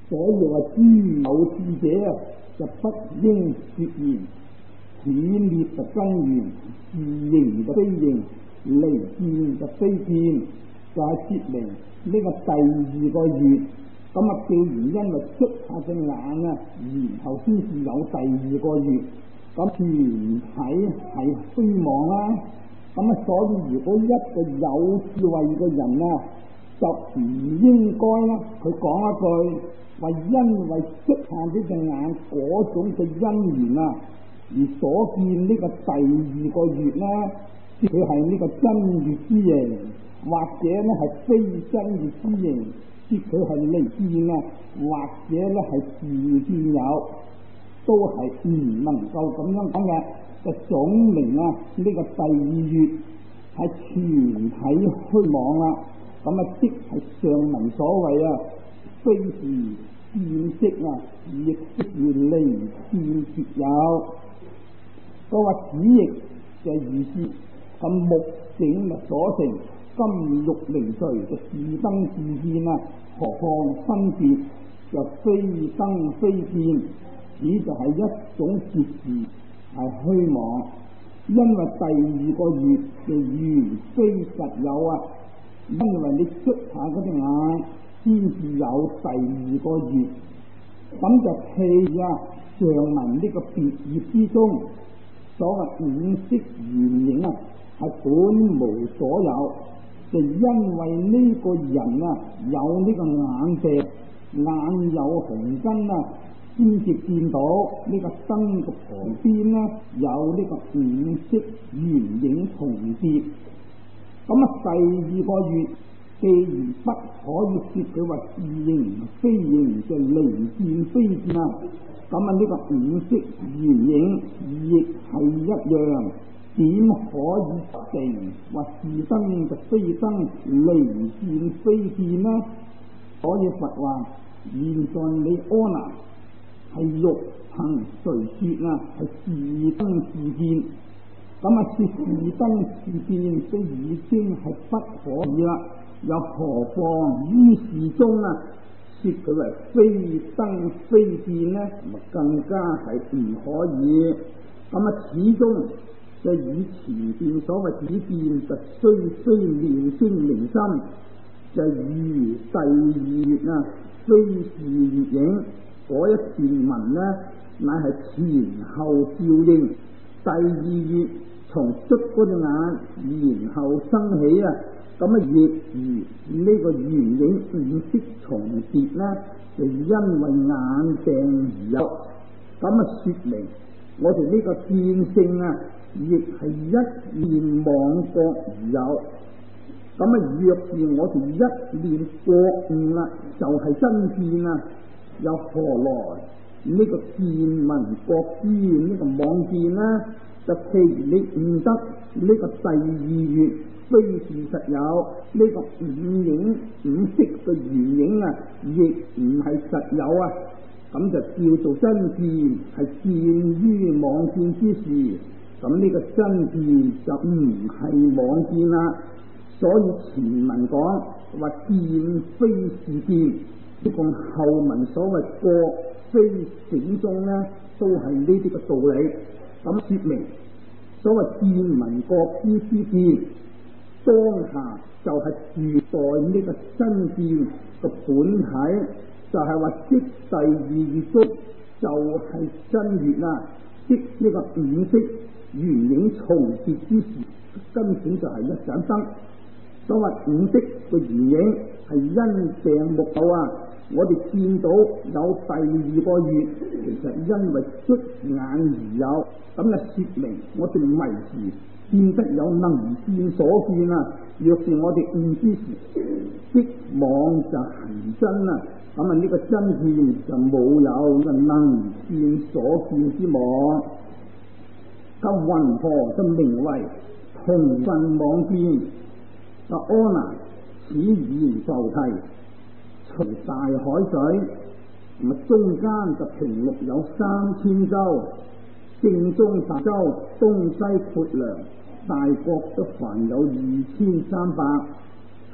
所以話諸有智者就不應說言，此列就根源，自形就非形，離見就非見，就係說明呢個第二個月。咁啊，既然因為捽下隻眼啊，然後先至有第二個月，咁全體係虛妄啦。咁啊，所以如果一個有智慧嘅人啊，就唔應該咧，佢講一句話，因為捽下呢隻眼嗰種嘅因緣啊，而所見呢個第二個月咧，佢係呢個真月之形，或者咧係非真月之形。即佢係離見啊，或者咧係自見有，都係唔能夠咁樣講嘅。就總明啊，呢、這個第二月係全體虛妄啦。咁啊，即係上文所謂啊，非是見識啊，亦即是離見絕有。佢話此亦就意思咁目整嘅所成。金玉明垂就自燈自見啊，何況分別就非燈非見，此就係一種截字，係虛妄。因為第二個月嘅緣非實有啊，因為你捽下嗰隻眼先至有第二個月，咁就譬如啊上文呢個別業之中，所謂五色緣影啊，係本無所有。就因為呢個人啊有呢個眼病，眼有紅筋啊，先至見到呢個燈嘅旁邊呢有呢個五色緣影重疊。咁啊，第二個月既然不可以說佢話是形非形，就離見非見啊，咁啊呢個五色緣影亦係一樣。點可以定或是燈就非燈，離見非見呢？所以佛話：現在你阿難係欲憑誰說啊？係是燈是見。咁啊，說是燈是見都已經係不可以啦。又何況於事中啊，說佢為非燈非見呢？咪更加係唔可以。咁啊，始終。就以前邊所謂只見就雖念經明心，就如第二月啊，非是月影嗰一段文呢，乃係前後照應。第二月從捽嗰隻眼，然後生起啊，咁啊亦如呢個緣影五色重疊呢，就因為眼病而有。咁啊說明我哋呢個見性啊，亦係一念妄覺而有。咁啊，若是我哋一念覺悟啦，就係真見啊，又何來呢個見聞覺知呢個妄見呢？就譬如你悟得呢個第二月非是實有，呢個五影五色嘅緣影啊，亦唔係實有啊，咁就叫做真見，係見於妄見之時。咁呢個真見就唔係妄見啦。所以前文講話見非是見，呢個後文所謂覺非整中呢，都係呢啲嘅道理。咁說明所謂見聞覺知之見，當下就係住在呢個真見嘅本體，就係話即第二月中就係真月啦，即呢個五色緣影重疊之時，根本就係一盞燈。所謂五色嘅緣影係因病目有啊，我哋見到有第二個月，其實因為捽眼而有，咁啊說明我哋迷時見得有能見所見啊。若是我哋悟之時，即妄就行真啊，咁啊呢個真見就冇有個能見所見之妄。咁云何就名為同分妄見？阿難，此言就題，除大海水，咁啊中間就平陸有3000洲，正中大洲，東西闊量，大國都凡有2300，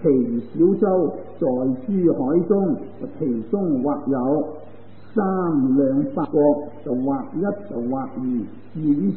其小洲在諸海中，其中或有3兩8國，就或1就或2，至於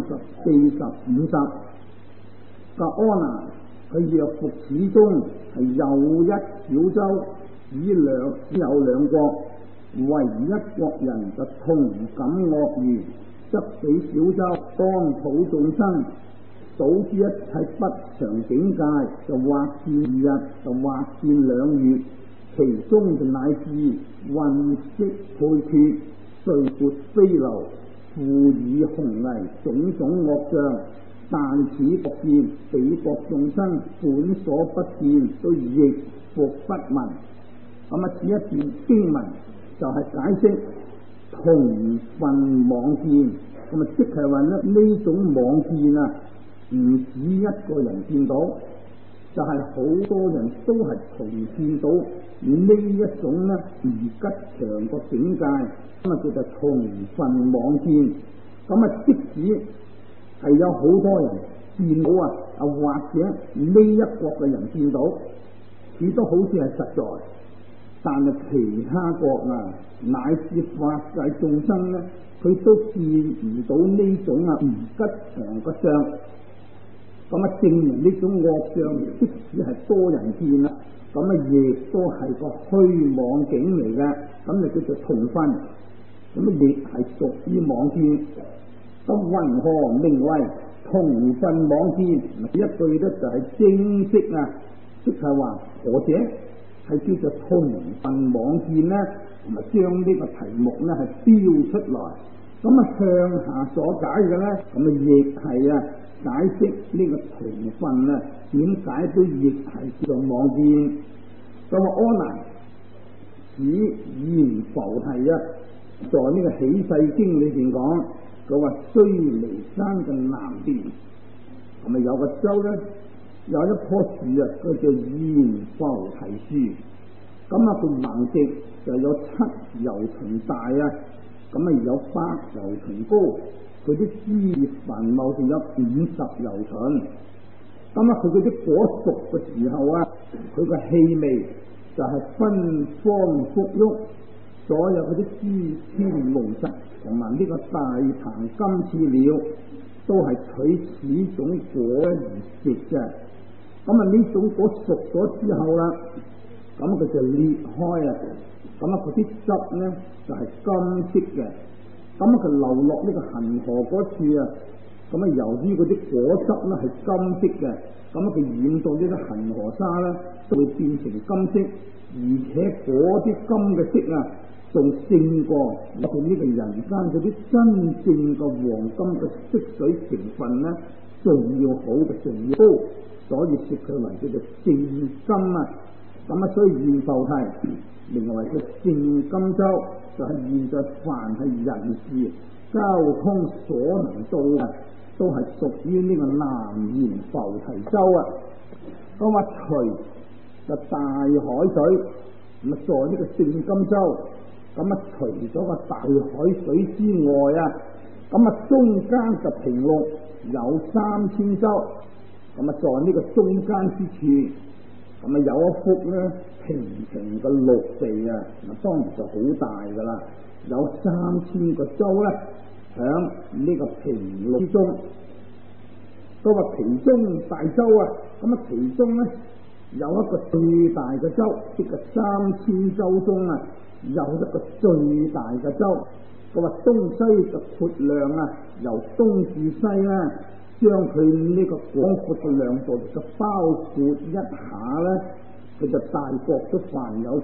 30、40、50。格柯拿佢若服始終係有一小洲，只有2國，唯一國人就同感惡緣，則彼小洲當土眾生，數之一切不常境界，就或見2日，就或見2月，其中就乃至混色配決，碎撥飛流，附以紅泥，種種惡象。但此國見，彼國眾生本所不見，都亦復不聞。咁啊，此一段經文就係解釋同分妄見。咁啊，即係話咧，呢種妄見啊，唔止一個人見到，就係好多人都係同見到呢一種咧唔吉祥個境界。咁啊，叫做同分妄見。咁啊，即使係有好多人見到啊，或者呢一國嘅人見到，佢都好似係實在，但係其他國啊，乃至法界眾生咧，佢都見唔到呢種啊唔吉祥嘅相。咁啊，證明呢種惡相，即使係多人見啦，咁啊亦都係個虛妄境嚟嘅，咁就叫做同分，咁啊亦係屬於妄見。咁云何名為同分妄見？一句咧就係正式啊，即係話何者係叫做同分妄見呢？同埋將呢個題目咧係標出來。咁啊向下所解嘅咧，咁啊亦係啊解釋呢個同分啊點解都亦係叫做妄見。咁啊阿難此言浮提啊，在呢個起世經裏邊講。佢話須彌山嘅南邊，係咪有個洲咧？有一棵樹啊，佢叫閻浮提樹。咁啊，佢橫直就有7由旬大啊，咁啊有8由旬高。佢啲枝葉繁茂，仲有50由旬。咁啊，佢嗰啲果熟嘅時候啊，佢個氣味就係芬芳馥郁，所有嗰啲枝天龍實。同埋呢個大鵬金翅鳥都係取此種果而食嘅。咁啊呢種果熟咗之後啦，咁佢就裂開啊，咁啊嗰啲汁咧就係金色嘅。咁啊佢流落呢個恒河嗰處啊，咁啊由於嗰啲果汁咧係金色嘅，咁啊佢染到呢啲恒河沙咧都會變成金色，而且嗰啲金嘅色啊，仲勝過我哋呢個人間嗰啲真正嘅黃金嘅色水成分咧，仲要好嘅，仲要高，所以說佢為叫做正金啊。咁啊，所以閻浮提名為叫正金洲，就係現在凡係人事交通所能到啊，都係屬於呢個南閻浮提洲啊。咁啊，除就大海水，咁啊，在呢個正金洲。咁啊，除咗個大海水之外啊，咁啊中間就平陸有3000洲，咁啊在呢個中間之處，咁啊有一幅咧平平嘅陸地啊，嗱當然就好大噶啦，有3000個洲咧響呢個平陸之中。都話其中大洲啊，咁啊其中咧有一個最大嘅洲，即係3000洲中啊，有一個最大嘅洲。佢話東西就闊量啊，由東至西咧，將佢呢個廣闊嘅量度就包括一下咧，佢就大國都凡有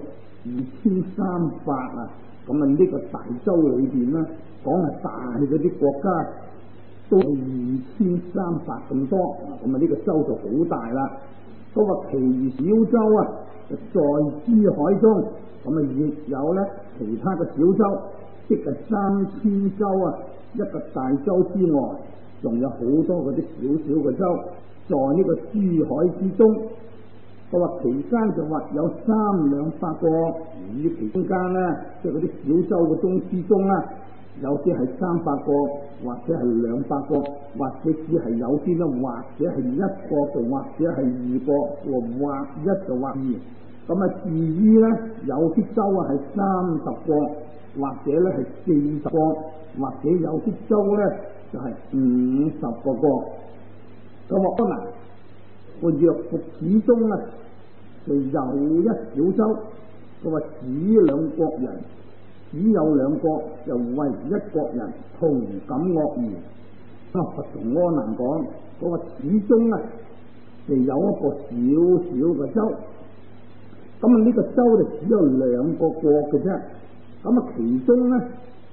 2300啊。咁啊呢個大洲裏邊咧，講係大嗰啲國家都2300咁多，咁啊呢個洲就好大啦。都話其餘小洲啊，就在諸海中，咁啊亦有咧其他嘅小洲，即係3000洲啊，一個大洲之外，仲有好多嗰啲小小嘅洲，在呢個諸海之中。 佢話期間就話有3兩百個，而其中間咧，即係嗰啲小洲嘅中之中啦，有啲係300個，或者係200個，或者只係有啲咧，或者係1個，就或者係2個，或1就或2。咁啊，至於咧有啲州啊係30個，或者咧係40個，或者有啲州咧就係50個。咁話嗱，個約服始終啊，就有一小州，佢話只2國人，只有2個，就為1國人同感惡言。咁啊，佛同阿難講，佢話始終啊，就有一個小小嘅州。咁啊，呢個州就只有2個國嘅啫。咁啊，其中咧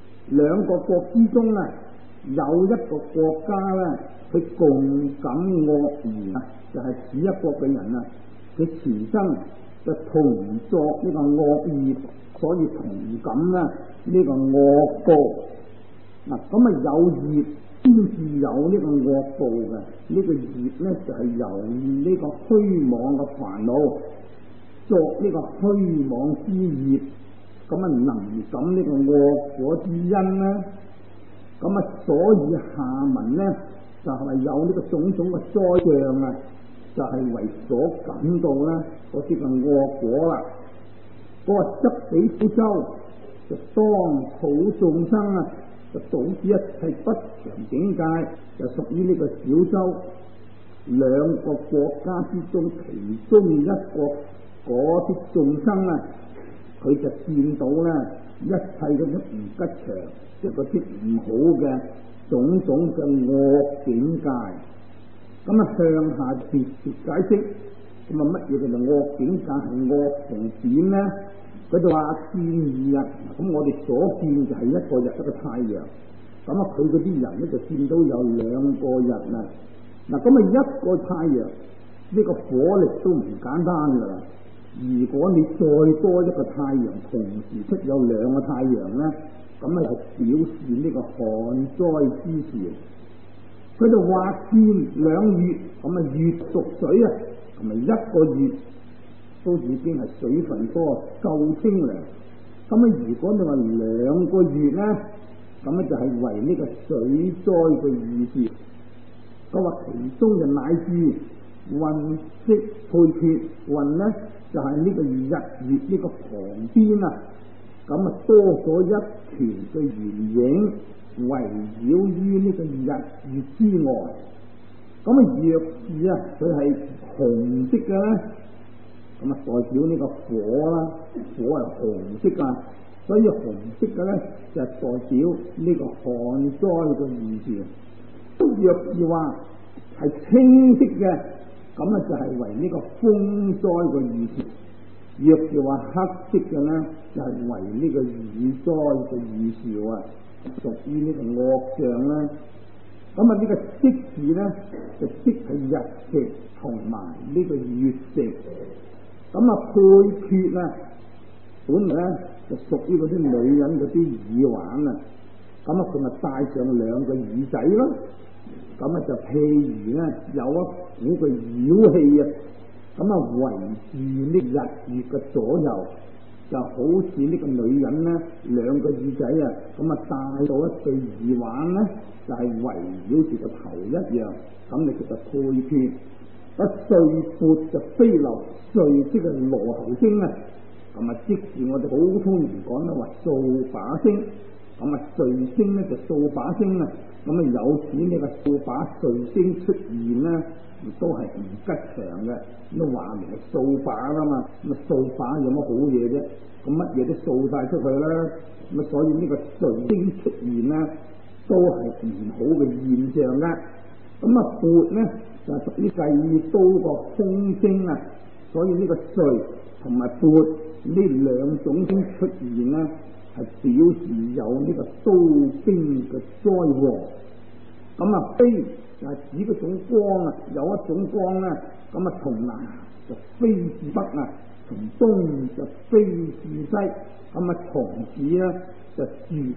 2個國之中啊，有一個國家咧，佢共感惡言啊，就係此一國嘅人啊，佢前生就同作呢個惡業，所以同感啦呢個惡報。嗱，咁啊有業先至有呢個惡報嘅，呢個業咧就係由呢個虛妄嘅煩惱作呢個虛妄之業，咁啊能感呢個惡果之因啦。咁啊，所以下文咧就係有呢個種種嘅災障啊，就係為所感到啦嗰啲嘅惡果啦。嗰個執彼小洲，就當土眾生啊，就導致一切不祥境界，就屬於呢個小洲。2個國家之中，其中1個嗰啲眾生啊，佢就見到咧一切嗰啲唔吉祥，即係嗰啲唔好嘅種種嘅惡境界。咁啊向下別解釋，咁啊乜嘢叫做惡境界，係惡同點咧？佢就話見2日，咁我哋所見就係1個日一個太陽。咁啊佢嗰啲人咧就見到有2個日啦。嗱，咁啊1個太陽呢個火力都唔簡單噶啦。如果你再多1個太陽，同時出有2個太陽咧，咁啊就表示呢個旱災之時。佢就話見2月，咁啊月屬水啊，同埋1個月都已經係水分多，夠清涼。咁啊如果你話2個月咧，咁咧就係為呢個水災嘅預兆。佢話其中就乃至運色配缺，運咧就係呢個日月呢個旁邊啊，咁啊多咗一團嘅圓影圍繞於呢個日月之外。咁啊若是啊佢係紅色嘅咧，咁啊代表呢個火啦，火係紅色啊，所以紅色嘅咧就係代表呢個旱災嘅預兆。若是話係青色嘅，咁啊就係為呢個風災嘅預兆；若是話黑色嘅咧，就係為呢個雨災嘅預兆啊，屬於呢個惡象啦。咁啊呢個色字咧，就即係日食同埋呢個月食。咁啊配缺啊，本來咧就屬於嗰啲女人嗰啲耳環啊，咁啊佢咪戴上2個耳仔咯。咁啊就譬如咧有一股嘅妖氣啊，咁啊圍住呢日月嘅左右，就好似呢個女人咧2個耳仔啊，咁啊戴到一對耳環咧，就係圍繞住個頭一樣，咁你其實配缺。個歲缽就飛流，歲即係羅喉聲啊，咁啊即是我哋普通人講咧話掃把聲。咁啊歲聲咧就掃把聲啊，咁啊有此呢個掃把歲聲出現咧，都係唔吉祥嘅。咁話明係掃把啦嘛，咁啊掃把有乜好嘢啫？咁乜嘢都掃晒出去啦。咁啊所以呢個歲聲出現咧，都係唔好嘅現象啦。咁啊缽咧就係屬於計刀個風聲啊，所以呢個歲同埋缽呢2種聲出現咧，係表示有呢個刀兵嘅災禍。咁啊飛就係指嗰種光啊，有一種光咧，咁啊從南就飛至北啊，從東就飛至西，咁啊從此咧就絕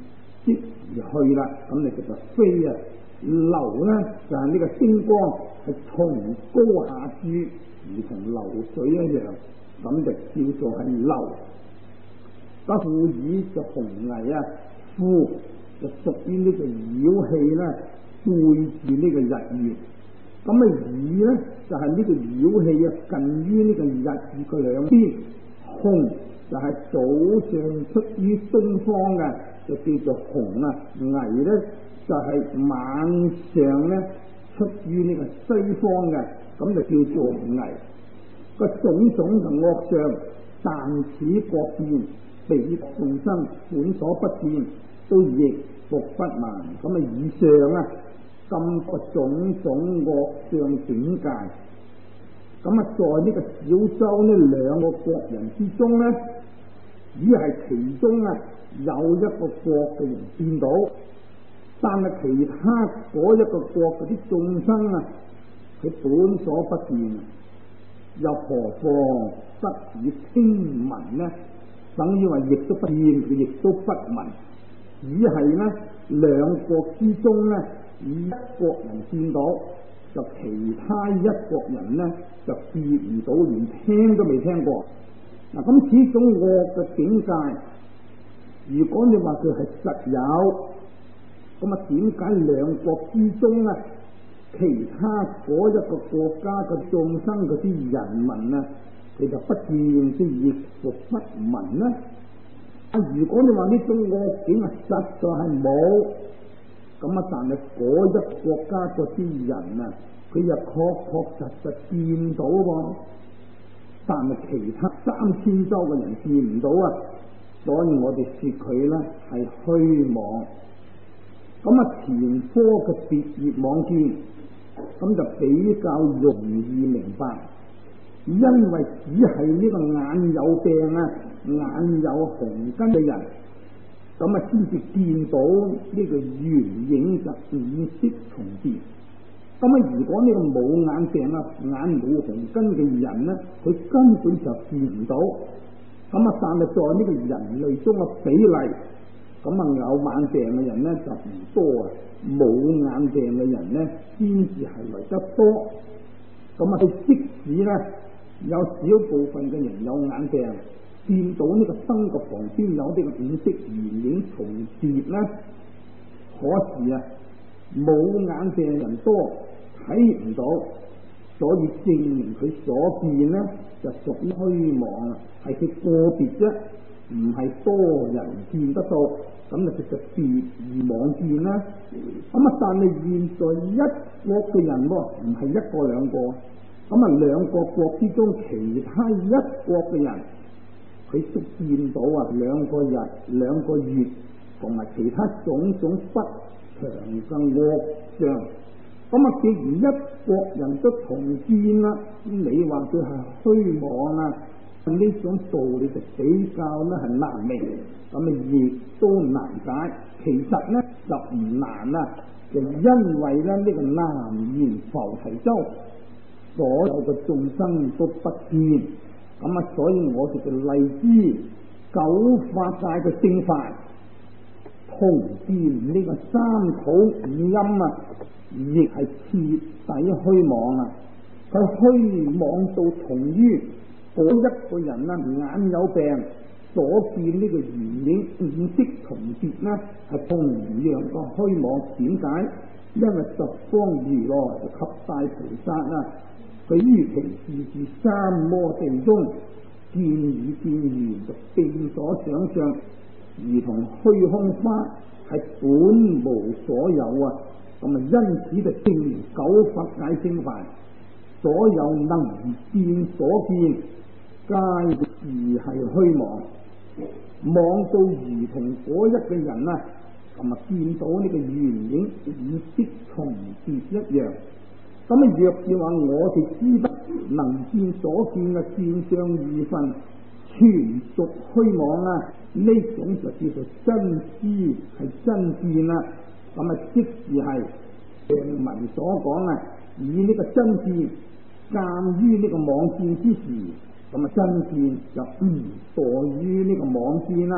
即而去啦，咁你就飛啊！流咧就係呢個星光係從高下注，如同流水一樣，咁就叫做係流。咁副耳就紅危啊，副就屬於呢個妖氣咧，背住呢個日月。咁啊耳咧就係呢個妖氣啊，近於呢個日月嘅兩邊。紅就係早上出於東方嘅，就叫做紅啊。危咧就係晚上咧出於呢個西方嘅，咁就叫做危。個種種嘅惡相，但此各變，彼眾生本所不見，都亦復不聞。咁啊以上啊咁個種種惡相境界，咁啊在呢個小洲呢兩個國人之中咧，只係其中啊有一個國嘅人見到。但係其他嗰一個國嗰啲眾生啊，佢本所不見，又何況得以聽聞呢？等於話亦都不見，佢亦都不聞，只係呢兩國之中呢，一國人見到，就其他一國人呢就見唔到，連聽都未聽過。嗱，咁此種惡嘅境界，如果你話佢係實有，咁啊，點解兩國之中啊，其他嗰一個國家嘅眾生嗰啲人民啊，佢就不見即亦復不聞呢？啊，如果你話呢種惡境啊，實在係冇，咁啊，但係嗰一國家嗰啲人啊，佢又確實見到喎，但係其他3000洲嘅人見唔到啊，所以我哋說佢咧係虛妄。咁啊，前科嘅別業妄見，咁就比較容易明白，因為只係呢個眼有病啊、眼有紅根嘅人，咁啊先至見到呢個圓影嘅五色重疊。咁啊，如果呢個冇眼病啊、眼冇紅根嘅人咧，佢根本就見唔到。咁啊，但係在呢個人類中嘅比例，咁啊有眼病嘅人咧就唔多啊，冇眼病嘅人咧先至係為得多。咁啊，即使咧有少部分嘅人有眼病，見到呢個燈嘅旁邊有啲五色圓影重疊咧，可是啊冇眼病嘅人多，睇唔到，所以證明佢所見咧就屬於虛妄啊，係佢個別啫，唔係多人見得到。咁就叫做別而妄見啦。咁啊，但係現在一國嘅人喎，唔係一個兩個。咁啊，兩個國之中，其他一國嘅人，佢都見到啊兩個日、兩個月，同埋其他種種不祥嘅惡相。咁啊，既然一國人都同見啦，你話佢係虛妄啊？呢種道理就比較咧係難明，咁啊亦都難解。其實咧就唔難啦，就因為咧呢個南閻浮提洲所有嘅眾生都不見，咁啊所以我哋就例之九法界嘅聖法同見呢個三土五陰啊，亦係徹底虛妄啊！佢虛妄到同於嗰一個人啊，眼有病所見呢個圓影五色重疊呢，係同樣個虛妄。點解？因為十方如來及大菩薩啊，佢於其事住三摩地中見與見緣就並所想象，如同虛空花係本無所有啊！咁啊，因此就證明九法界聖法所有能見所見，皆而係虛妄，妄到如同嗰一個人啊，咁啊見到呢個圓影與色重疊一樣。咁啊，若是話我哋知得能見所見嘅見相二分全屬虛妄啊，呢種就叫做真知，係真見啦。咁啊，即是係上文所講啊，以呢個真見鑒於呢個妄見之時，咁啊真見就墮於呢個妄見啦。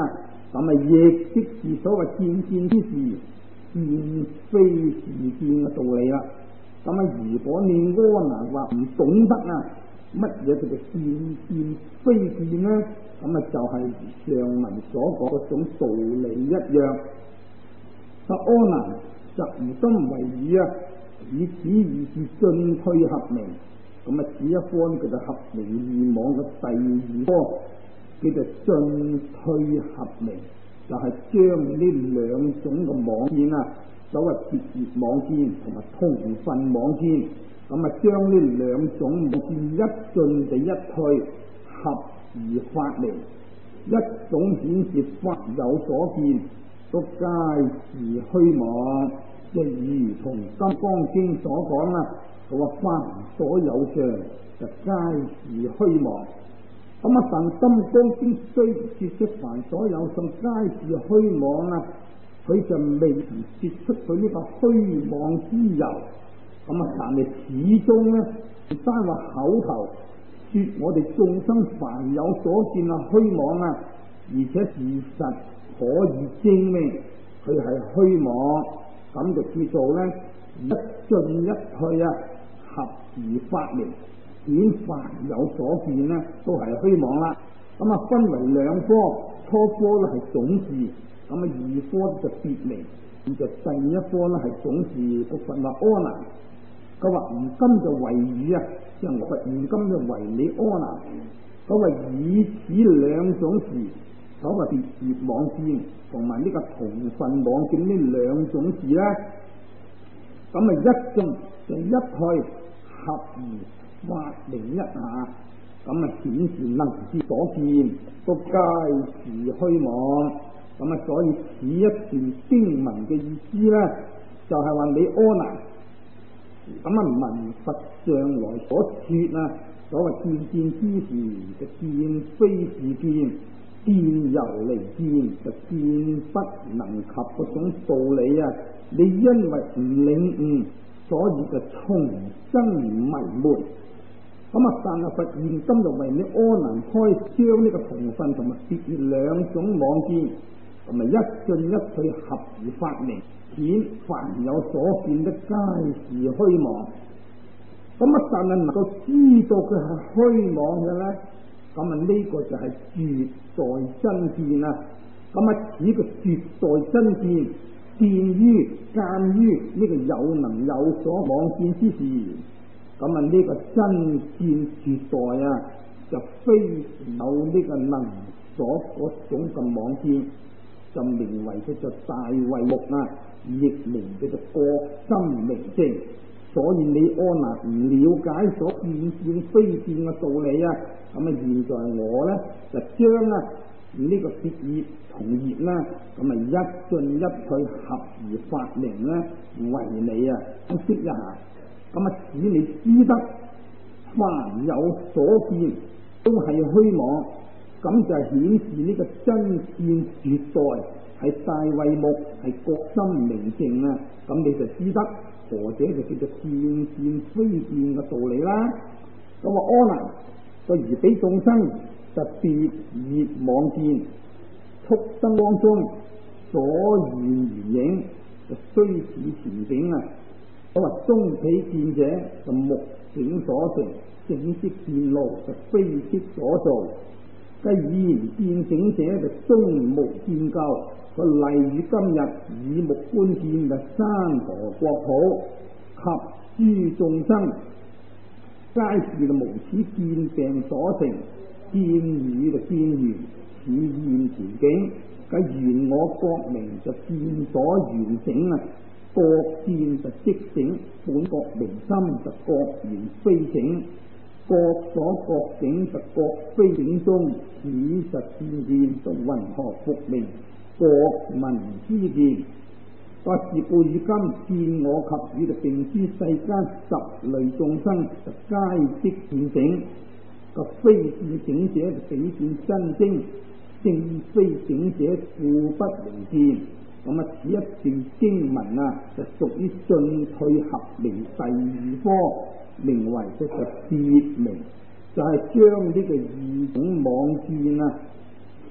咁亦即是所謂見之時見非是見嘅道理啦。咁如果你柯南話唔懂得乜嘢叫做見非見呢？咁就係上文所講嗰種道理一樣。柯南就唔心為語以此意是進退合明。咁此一科叫做合明二網嘅第二科，叫做進退合明，就係將呢兩種嘅網見所謂別業網見同埋同分網見，將呢兩種網見一進就一退，合而發明，一種顯示法有所見，都皆是虛妄，就如同金剛經所講佢話法所有相就皆是虛妄。但金剛經雖說出凡所有相皆是虛妄佢就未曾說出佢呢個虛妄之由。但係始終單話口頭說我哋眾生凡有所見虛妄而且事實可以證明佢係虛妄，咁就叫做一進一退合而發明，顯凡有所見都係虛妄啦。分為兩科，初科係總字，二科就別名，就第一科係總字個佛話柯南。佢話唔今就為語即係我唔今就為你柯南。佢話以此兩種字，所謂別業網見同埋呢個同分網見呢兩種字一進就一退，合而發明一下，顯示能知所見都皆是虛妄。所以此一段經文嘅意思就係話你柯南聞佛上來所說所謂見之時就見非是見，見由嚟見就見不能及嗰種道理你因為唔領悟，所以就重生迷昧。但係佛現今就為你柯南開將呢個同分同埋別業兩種網見，同埋一進一退合而發明，顯凡有所見的皆是虛妄。但係能夠知道佢係虛妄嘅呢個就係絕代真見此個絕代真見見於鑒於呢個有能有所網見之時，呢個真見絕代就非有呢個能所嗰種嘅網見，就名為叫做大慧目亦名叫做覺心明證。所以你柯南唔了解所見非見嘅道理現在我就將呢個別業同業一進一退合而發明為你分析一下。使你知得凡有所見都係虛妄，咁就顯示呢個真見絕代係大慧目，係覺心明證咁你就知得何者就叫做見非見嘅道理啦。柯南個如彼眾生就別業網見，畜生當中所現如影就雖似前景所謂中彼見者就目境所成，景色見路就非色所造。繼現見境者就終無見究，個例如今日以目觀見就山河國土及諸眾生，皆是無始見病所成，見語就見緣，似現前景。繼緣我覺明就見所緣整覺見就即整，本覺明心就覺緣非整，覺所覺整就覺非整中，此實見就云何復名覺聞知見？不是故如今見我及語就並知世間十類眾生就皆即見整，個非見整者就比見真精，正非整者故不明見。此一段經文就屬於進退合明第二科，名為叫做別名，就係將呢個二種網見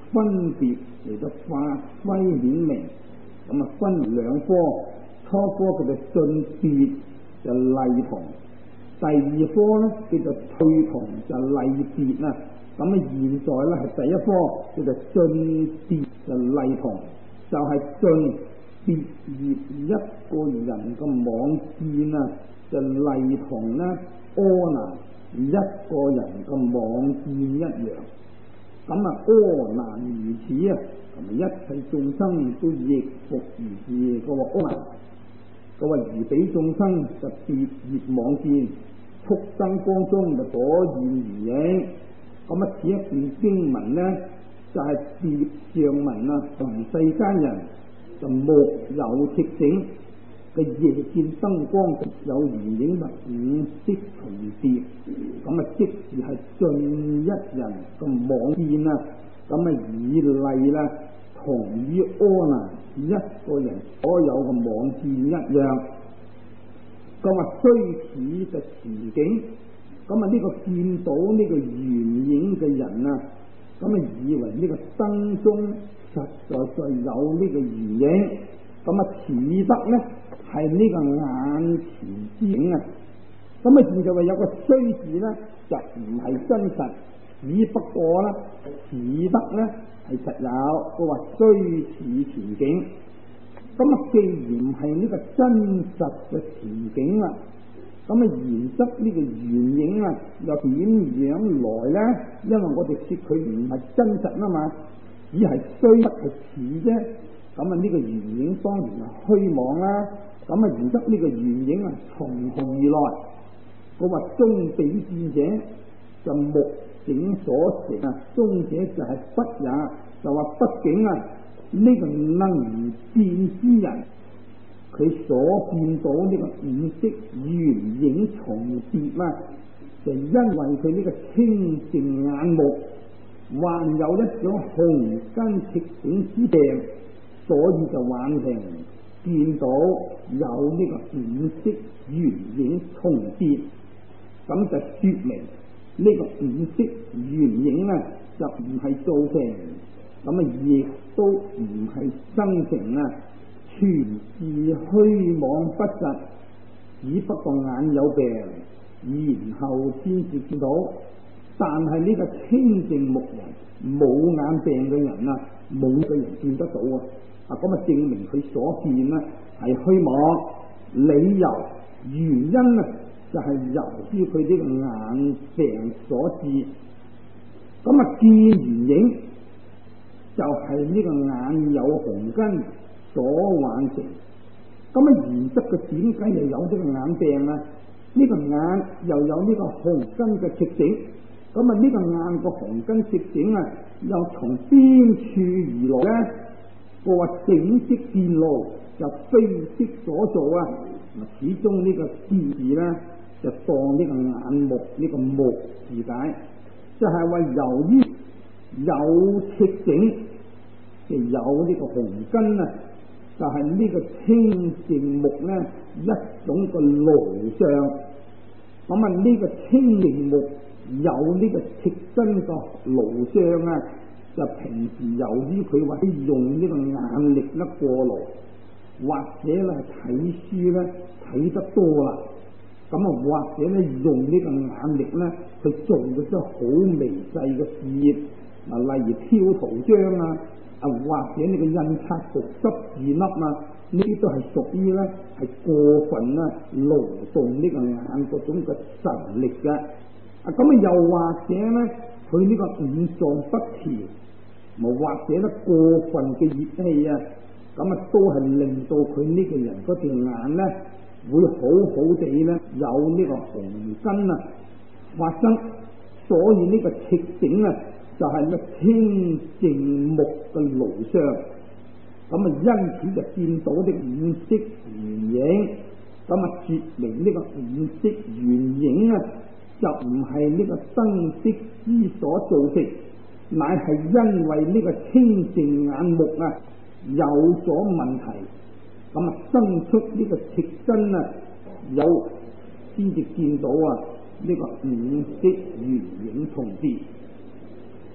分別嚟到發揮顯明。咁啊分兩科，初科叫做進別就勵同，第二科咧叫做退同就勵別啦。咁啊現在咧係第一科叫做進別就勵同，就係進別業一個人嘅妄見啊，就勵同咧阿難一個人嘅妄見一樣。咁啊阿難如此啊，咁一切眾生都亦復如是。佢話阿難，佢話如彼眾生就別業妄見，畜生光中就所現如影。咁啊此一段經文咧就係別上文啊，同世間人就目有戚整嘅夜見燈光有如影物五色重疊，咁啊即是係盡一人嘅妄見啊，咁啊以例啦同於阿難一個人所有嘅妄見一樣。咁啊雖此就持境，咁啊呢個見到呢個圓影嘅人啊，咁啊以為呢個燈中實在有呢個圓影，咁啊似得咧係呢個眼前之影啊。咁啊現在話有個雖字咧就唔係真實，只不過咧似得咧係實有。佢話雖似前景，咁啊既然唔係呢個真實嘅前景啦，咁啊然則呢個圓影啊又點樣來咧？因為我哋說佢唔係真實啊嘛，只係雖得係似啫。咁啊呢個圓影當然係虛妄啦。咁啊然則呢個圓影啊從何而來？我話終彼見者就目境所成啊，終者就係不也。就話畢竟啊呢個能見之人，佢所見到呢個五色圓影重疊啊，就因為佢呢個清淨眼目患有一種紅根赤整之病，所以就幻形見到有呢個五色圓影重疊，咁就說明呢個五色圓影啊就唔係造成，咁啊亦都唔係生成啊，全是虛妄不實，只不過眼有病，然後先至見到。但係呢個清淨目人冇眼病嘅人啊，冇個人見得到啊！咁啊證明佢所見呢係虛妄。理由原因啊就係由於佢呢個眼病所致。咁啊見圓影就係呢個眼有紅根所幻成。咁啊原則佢點解又有呢個眼病啊？呢個眼又有呢個紅根嘅赤整，咁啊呢個眼個紅根赤整啊又從邊處而來咧？我話整色見路就非色所造啊！始終呢個見字咧就當呢個眼目呢個目字解，就係話由於有赤整，就有呢個紅根啊，就係呢個清淨目咧一種個勞相。咁啊呢個清淨目有呢個赤真個勞相啊，就平時由於佢或者用呢個眼力咧過勞，或者咧睇書咧睇得多啦，咁啊或者咧用呢個眼力咧去做嘅啲好微細嘅事業，例如挑圖章啊，或者呢個印刷術執字粒啊，呢啲都係屬於咧係過分啦勞動呢個眼嗰種嘅神力嘅。咁啊又或者咧佢呢個五臟不調，或者咧過分嘅熱氣啊，咁啊都係令到佢呢個人嗰條眼咧會好好地咧有呢個紅根啊發生。所以呢個赤整啊就係呢清淨目嘅勞相。咁啊因此就見到呢個五色圓影，咁啊說明呢個五色圓影啊就唔係呢個燈色之所造成，乃係因為呢個清淨眼目啊有咗問題，咁啊生出呢個赤真啊有先至見到啊呢個五色圓影重疊。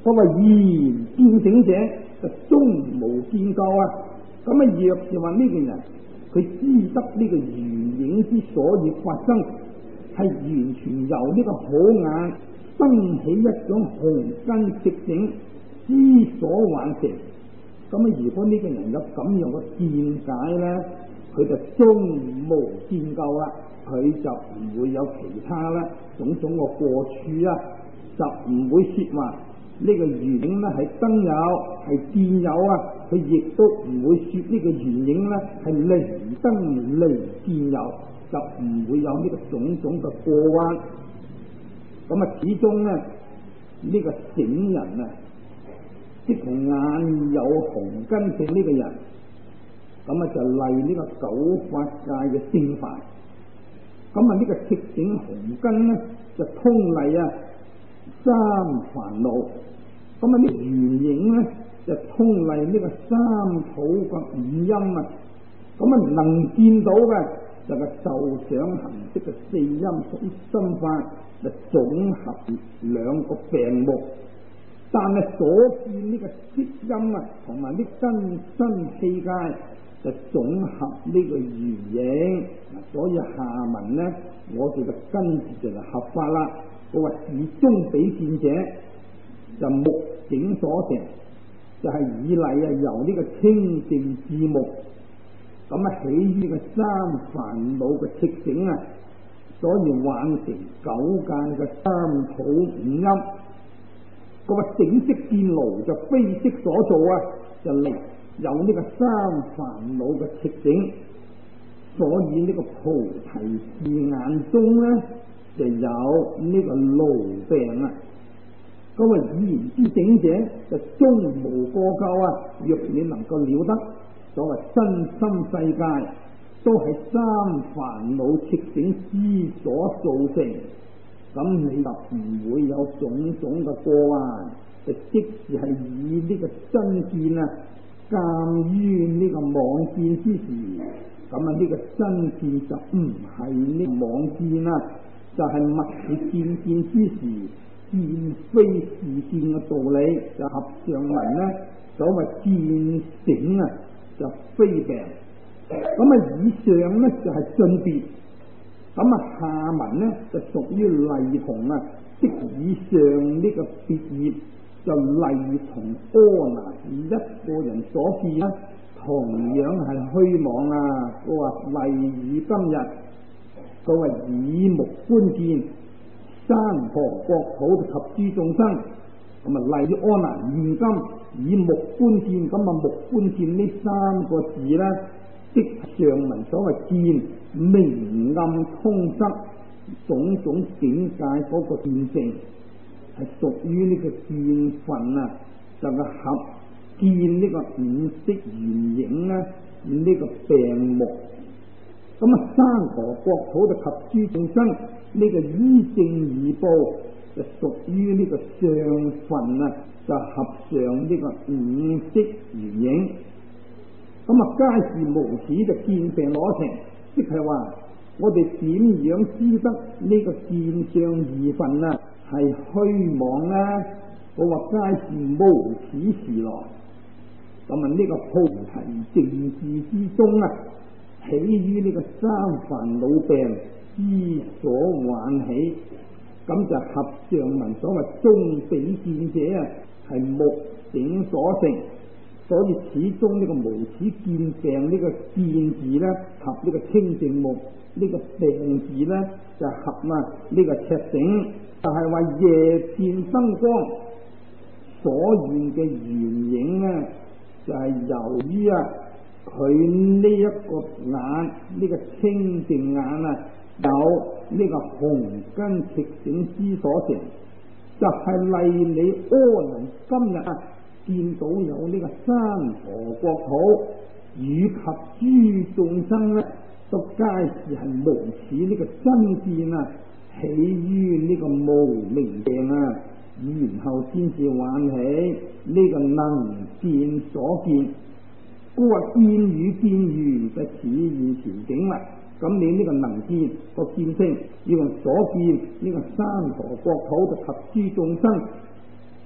嗰個言見醒者就終無見咎啊！咁啊，若是話呢個人佢知得呢個緣影之所以發生，係完全由呢個好眼生起一種紅根直醒之所幻成。咁啊，如果呢個人有咁樣嘅見解咧，佢就終無見咎啦，佢就唔會有其他啦種種嘅過處啊，就唔會説話呢個緣影咧係燈有係見有啊，佢亦都唔會説呢個緣影咧係離燈離見有，就唔會有呢個種種嘅過彎。咁啊，始終咧呢個醒人啊，即係眼有紅根性呢個人，咁啊就例呢個九法界嘅聖凡。咁啊呢個直醒紅根咧就通例啊三煩惱。咁啊呢個緣影咧就通例呢個三土嘅五陰啊。咁啊能見到嘅就係受想行識嘅四陰屬於心法，就總合兩個病目。但係所見呢個色音啊，同埋啲根身器界就總合呢個緣影。所以下文呢，我哋就跟住就係合法啦。我話以中比見者就目境所成，就係以嚟啊由呢個清淨智目，咁啊起於個三煩惱嘅直醒啊，所以幻成九界嘅三土五陰。個醒色見爐就非色所造啊，就嚟有呢個三煩惱嘅直醒。所以呢個菩提士眼中咧就有呢個爐病啊。嗰個語言之醒者就終無過咎啊！若你能夠了得所謂身心世界都係三煩惱直醒之所造成，咁你就唔會有種種嘅過患，就即使係以呢個真見啊鑑於呢個妄見之時，咁啊呢個真見就唔係呢個妄見啦，就係物是見之時，見非是見嘅道理。就合上文呢，所謂見醒啊就非病。咁啊以上呢就係進別。咁啊下文呢就屬於例同啊，即以上呢個別業就例同阿難一個人所見啦，同樣係虛妄啊。佢話例如今日，佢話以目觀見山河國土及諸眾生，咁啊例如阿難現今以目觀見，咁啊目觀見呢三個字咧，即上文所謂見明暗通塞種種境界嗰個見證，係屬於呢個見分啊，就係合見呢個五色緣影咧呢個病目。咁啊山河國土就及諸眾生呢個依正二報就屬於呢個相分啊，就合上呢個五色緣影。咁啊皆是無始就見病攞成，即係話我哋點樣知得呢個見相二分啊係虛妄啊？我話皆是無始時來。咁啊呢個菩提淨智之中啊，起於呢個三煩惱病之所喚起，咁就合上文所謂中比見者啊，係目境所成。所以始終呢個無始見病呢個見字咧，合呢個清淨目呢個病字咧，就合啊呢個赤醒，就係話夜見燈光所現嘅緣影咧，就係由於啊佢呢一個眼呢個清淨眼啊有呢個紅根直醒之所成，就係例你阿難今日啊見到有呢個山河國土以及諸眾生咧，都皆是係無始呢個真見啊，起於呢個無明病啊，然後先至喚起呢個能見所見。故話見與見緣就似現前景啦。咁你呢個能見個見性要用所見呢個山河國土就及諸眾生，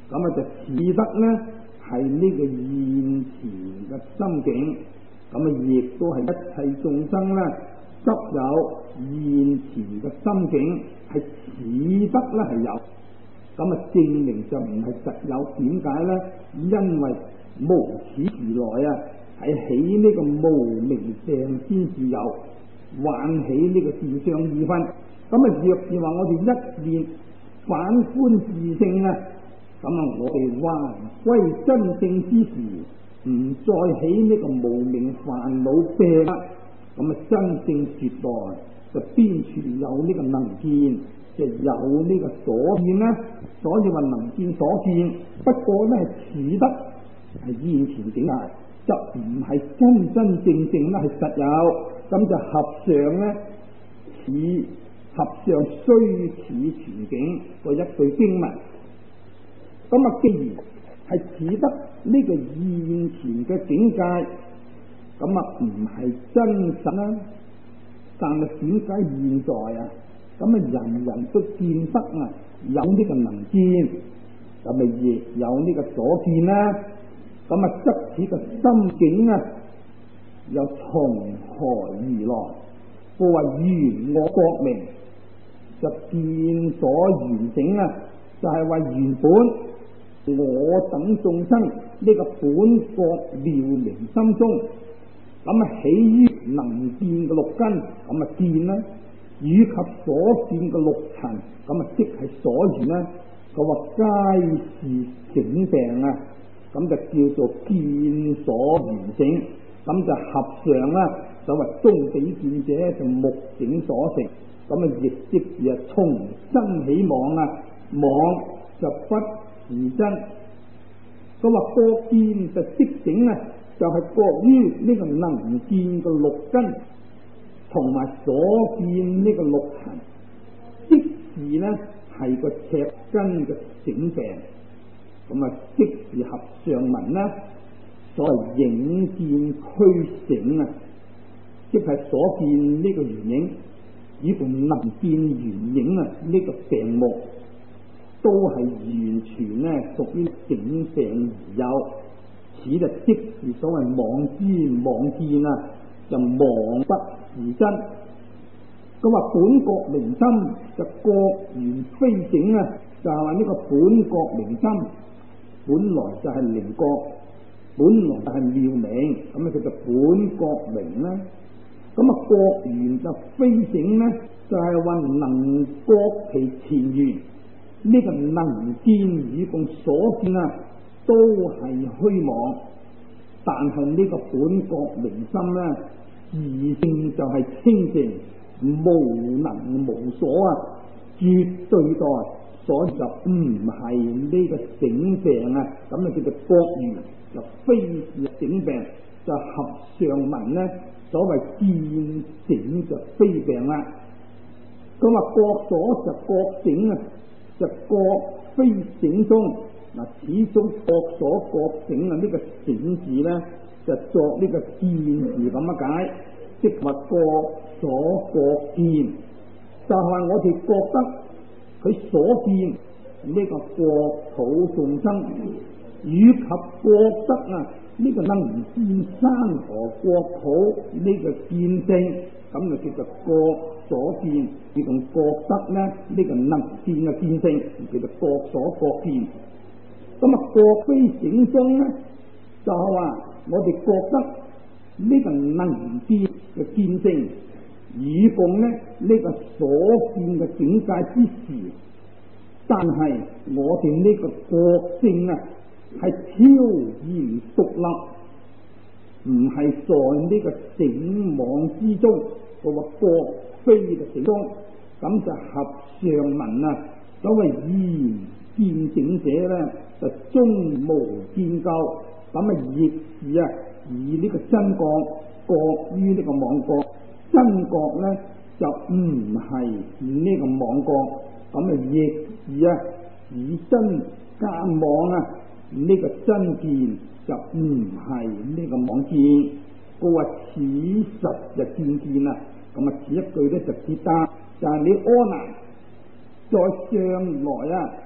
咁就似得呢係呢個現前嘅心境，咁亦都係一切眾生呢執有現前嘅心境，係似得呢係有，咁證明就唔係實有。點解呢？因為無始如來係起呢個無明病先至有，喚起呢個善相二分。咁若是話我哋一念反觀自性咁我哋還歸真正之時，唔再起呢個無明煩惱病啦。咁真正絕代就邊處有呢個能見，就有呢個所見啦。所以話能見所見，不過呢似得係現前境界，就唔係真真正正係實有。咁就合上呢，似合上雖似全境嗰一句經文。咁既然係似得呢個現前嘅境界，咁唔係真實啦。但係點解現在咁人人都見得有呢個能見，咁亦有呢個所見啦。咁則此個心境又從何而來？故話原我覺明，就見所完整就係話原本我等眾生呢個本覺妙明心中，咁起於能見嘅六根，咁見啦，以及所見嘅六塵，咁即係所緣啦。佢話皆是整病咁就叫做見所完整。咁就合上所謂終彼見者，就目整所成。咁亦即是從真起妄妄就不是真。咁話覺見就即整就係覺於呢個能見嘅六根，同埋所見呢個六塵，即是係個尺根嘅整病。咁即是合上文所謂影見俱整即係所見呢個原影，以及能見原影呢個病目，都係完全屬於整病而有。此就即是所謂妄知妄見就妄不是真。咁話本覺明心就覺原非整就係話呢個本覺明心本來就係靈覺，本來就係妙明，咁叫做本覺明啦。咁覺原就非整就係話能覺其前緣，呢個能見與共所見都係虛妄。但係呢個本覺明心自性就係清淨，無能無所絕對待，所以就唔係呢個整病咁叫做覺原就非是整病，就合上文所謂見整就非病啦。咁話覺所就覺整就覺非整中。始終覺所覺整呢個整字就作呢個見字咁解，即係覺所覺見，就係我哋覺得佢所見呢個國土眾生，以及覺得呢個能見山河國土呢個見性，咁就叫做覺所見，亦同覺得呢個能見嘅見性，叫做覺所覺見。咁覺非整中就係話我哋覺得呢個能見嘅見性，以共呢個所見嘅境界之時，但係我哋呢個覺性係超然獨立，唔係在呢個整妄之中，個覺非嘅整中，咁就合上文所謂現見整者就終無見究。咁亦是以呢個真覺覺於呢個妄覺，真覺就唔係呢個妄覺，咁亦是以真間妄呢個真見就唔係呢個妄見。故話此實就見咁此一句就結答，就係你阿難在將來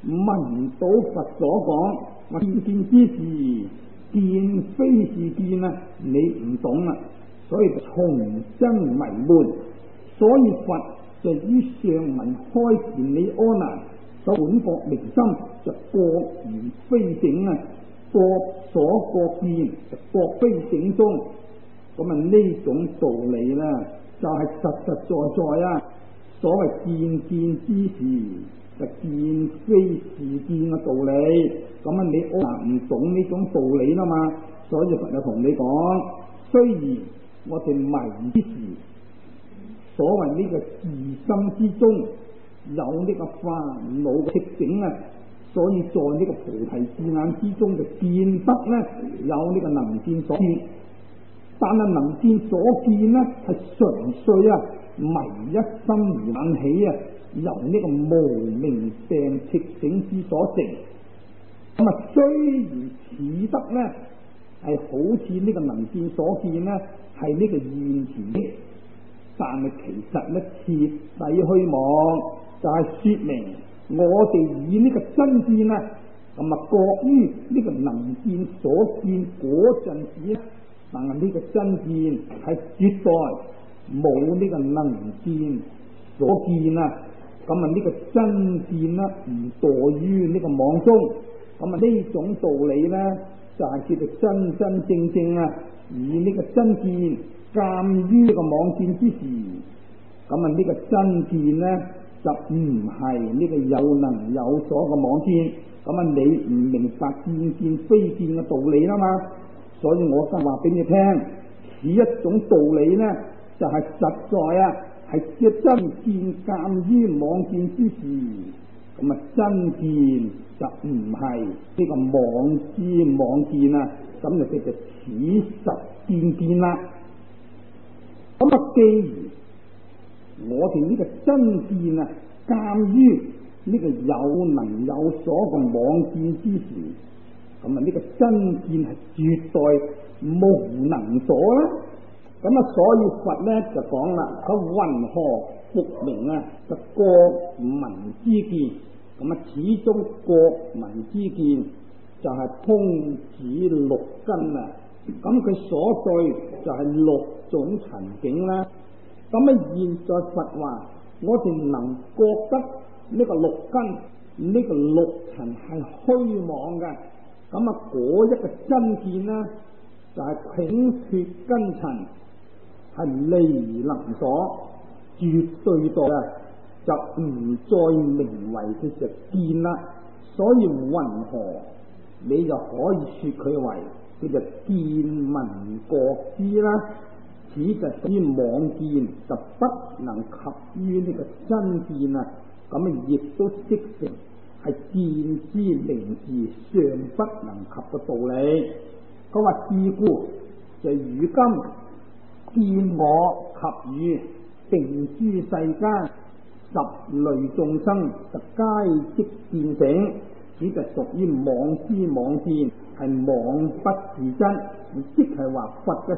聞到佛所講，我見之時，見非是見啊，你唔懂啊，所以從真迷悶。所以佛就於上文開示你阿難，所本覺明心就覺而非境啊，覺所覺見就覺非境中。咁啊呢種道理啦，就係實實在在啊。所謂見之時就見非是見嘅道理。咁啊你阿難唔懂呢種道理啦嘛，所以佛就同你講，雖然我哋迷之時，所謂呢個自心之中有呢個煩惱嘅色境啊，所以在呢個菩提智眼之中就見得呢有呢個能見所見。但係能見所見呢係純粹啊迷一心而引起啊，由呢個無明病色境之所成。咁啊雖然似得呢係好似呢個能見所見呢係呢個現前，但係其實呢徹底虛妄，就係說明我哋以呢個真見啊，咁啊覺於呢個能見所見嗰陣時，但係呢個真見係絕對冇呢個能見所見啊，咁啊呢個真見呢唔墮於呢個妄中。咁啊呢種道理呢就係叫做真真正正啊，以呢個真見鑒於呢個妄見之時，咁啊呢個真見呢就唔係呢個有能有所嘅妄見。咁啊你唔明白見非見嘅道理啦嘛，所以我先話俾你聽，此一種道理呢就係實在啊係叫真見鑒於妄見之時。咁啊真見就唔係呢個妄知妄見啊，咁就叫做此實見啦。咁啊既然我哋呢個真見啊鑒於呢個有能有所嘅妄見之時，咁啊呢個真見係絕對無能所啦。咁啊所以佛咧就講啦，佢云何復名啊就覺聞之見。咁啊始終覺聞之見就係通指六根啊，咁佢所對就係六種塵境啦。咁啊現在佛話我哋能覺得呢個六根呢個六塵係虛妄嘅，咁啊嗰一個真見呢就係傾脫根塵，係離能所，絕對度啊就唔再名為佢就見啦。所以云何你就可以說佢為佢就見聞覺知啦。此就屬於妄見，就不能及於呢個真見啊。咁啊亦都即成係見之名字尚不能及嘅道理。佢話是故就如今見我及汝並諸世間十類眾生就皆即見性，此就屬於妄知妄見，係妄不是真。即係話佛嘅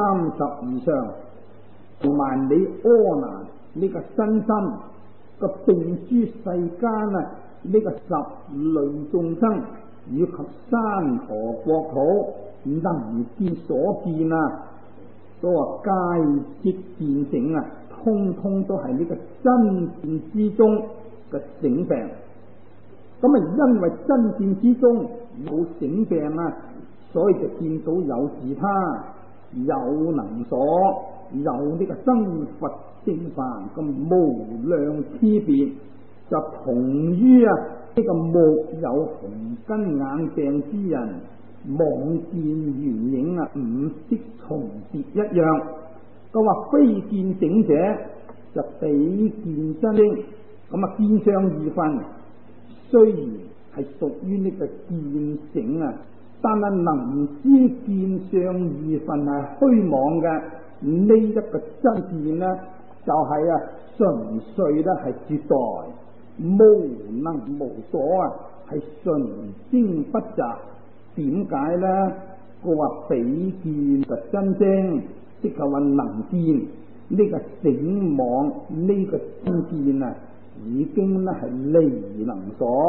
30以上同埋你阿難呢個身心個並諸世間啊，呢個十類眾生以及山河國土能見所見啊，都話皆即見性啊，通通都係呢個真見之中嘅醒病。咁啊因為真見之中冇醒病啊，所以就見到有自他，有能所，有呢個生佛正凡咁無量差別，就同於啊呢個目有紅根眼病之人望見圓影啊五色重疊一樣。佢話非見醒者就比見真經。咁啊見相二分，雖然係屬於呢個見醒啊，但係能知見相二分係虛妄嘅。呢一個真見呢就係啊純粹咧係絕對無能無所啊，係純精不雜。點解呢？佢話比見就真正，即係話能見呢個醒妄呢個真見啊，已經咧係離能所，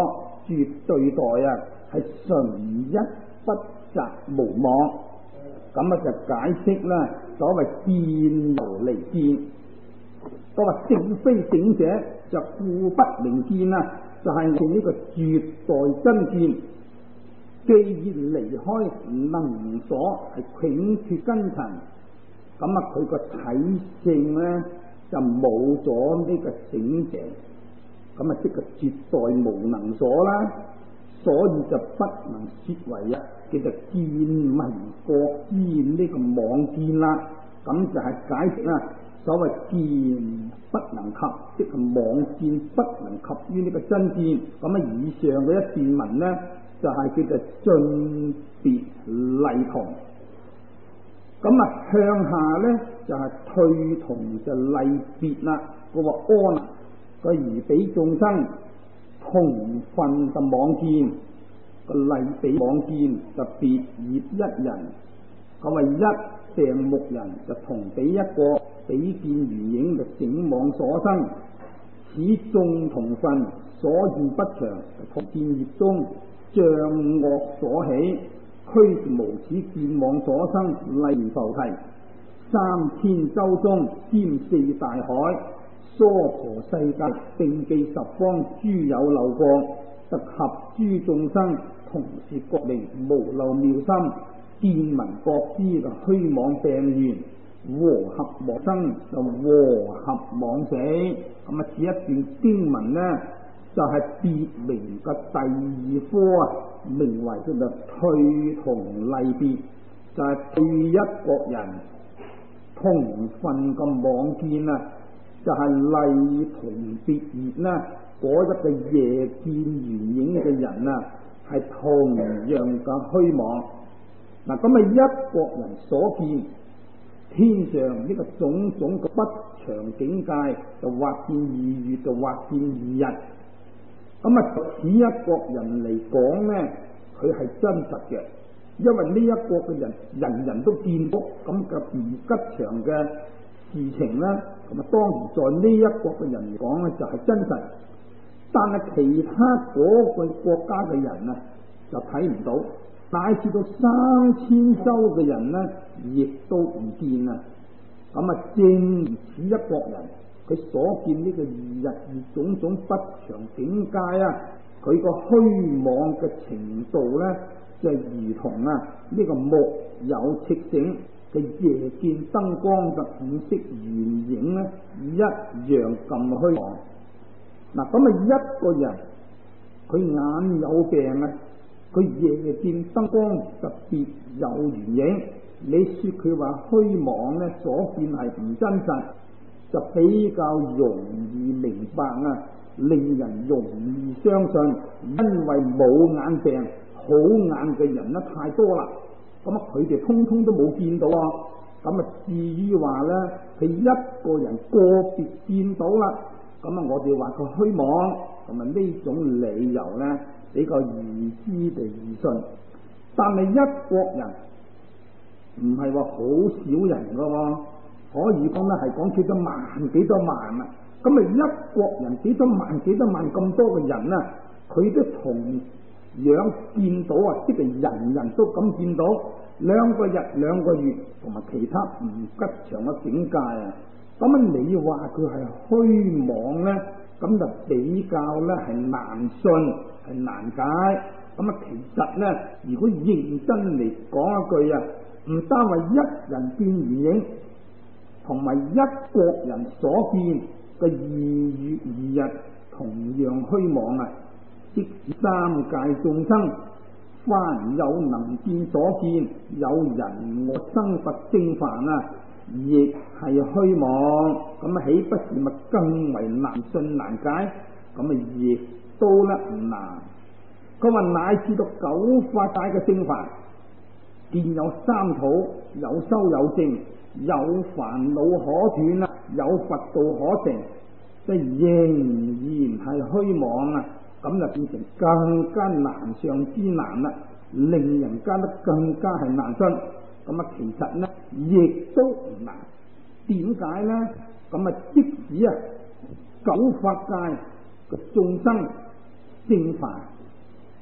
絕對待啊，係純一不雜無妄。咁就解釋啦，所謂見由離見，所謂正非正者就故不明見啦，就係用呢個絕代真見。既然離開能所，係永脫根塵，咁佢個體性咧就冇咗呢個醒者，咁即係絕代無能所啦，所以就不能説為叫做見聞覺知呢個妄見啦。咁就係解釋啦，所謂見不能及，即係妄見不能及於呢個真見。咁以上嘅一段文呢，就係叫做進別勵同。咁向下呢，就係退同就勵別啦。嗰個阿難個如彼眾生同分就妄見，個勵彼妄見就別業一人。咁一病目人就同彼一個，比見如影就整妄所生。此眾同分所現不詳，同見業中障惡所起，俱無此見妄所生。例如浮提三千洲中兼四大海，娑婆世界並記十方諸有漏過，特合諸眾生同是覺明無漏妙心，見聞覺知就虛妄病緣，和合妄生就和合妄死。咁此一段經文呢，就係別名嘅第二科啊，名為叫做退同勵別，就係退一國人同分嘅妄見啊，就係勵同別業啦。嗰一個夜見緣影嘅人啊，係同樣嘅虛妄。嗱，咁一國人所見天上呢個種種嘅不祥境界，就或見二月，就或見二日。此一國人嚟講呢，佢係真實嘅，因為呢一國嘅人人人都見到咁嘅唔吉祥嘅事情啦。咁當然在呢一國嘅人嚟講呢，就係真實，但係其他嗰個國家嘅人啊，就睇唔到。乃至到3000洲嘅人呢，亦都唔見啊！正如此一國人，佢所見呢個二日月種種不祥境界啊，佢個虛妄嘅程度呢，就如同呢個木有赤醒嘅夜見燈光嘅五色圓影呢，一樣咁虛妄。一個人佢眼有病啊，佢夜見燈光特別有圓影，你說佢話虛妄呢，所見係唔真實，就比較容易明白啊，令人容易相信。因為冇眼病好眼嘅人呢太多啦，佢哋通通都冇見到啊。至於話呢，佢一個人個別見到啦，我哋話佢虛妄，呢種理由呢，比較易知地易信。但係一國人唔係話好少人噶，可以講咧係講幾多萬幾多萬啊。一國人幾多萬幾多萬咁多嘅人啊，佢都同樣見到啊，即係人人都咁見到兩個日兩個月同埋其他唔吉祥嘅境界啊。你話佢係虛妄呢，咁就比較咧係難信，係難解。其實呢，如果認真嚟講一句啊，唔單為一人見圓影，同埋一國人所見嘅二月二日同樣虛妄啊！即使三界眾生，凡有能見所見，有人我生佛正凡啊，亦係虛妄。豈不是咪更為難信難解？亦都唔難。佢話乃至到九法界嘅正凡，見有三土，有修有證，有煩惱可斷啊，有佛道可成，即仍然係虛妄啊！咁就變成更加難上之難啦，令人家都更加係難信。其實呢，亦都唔難。點解呢？即使九法界嘅眾生正凡，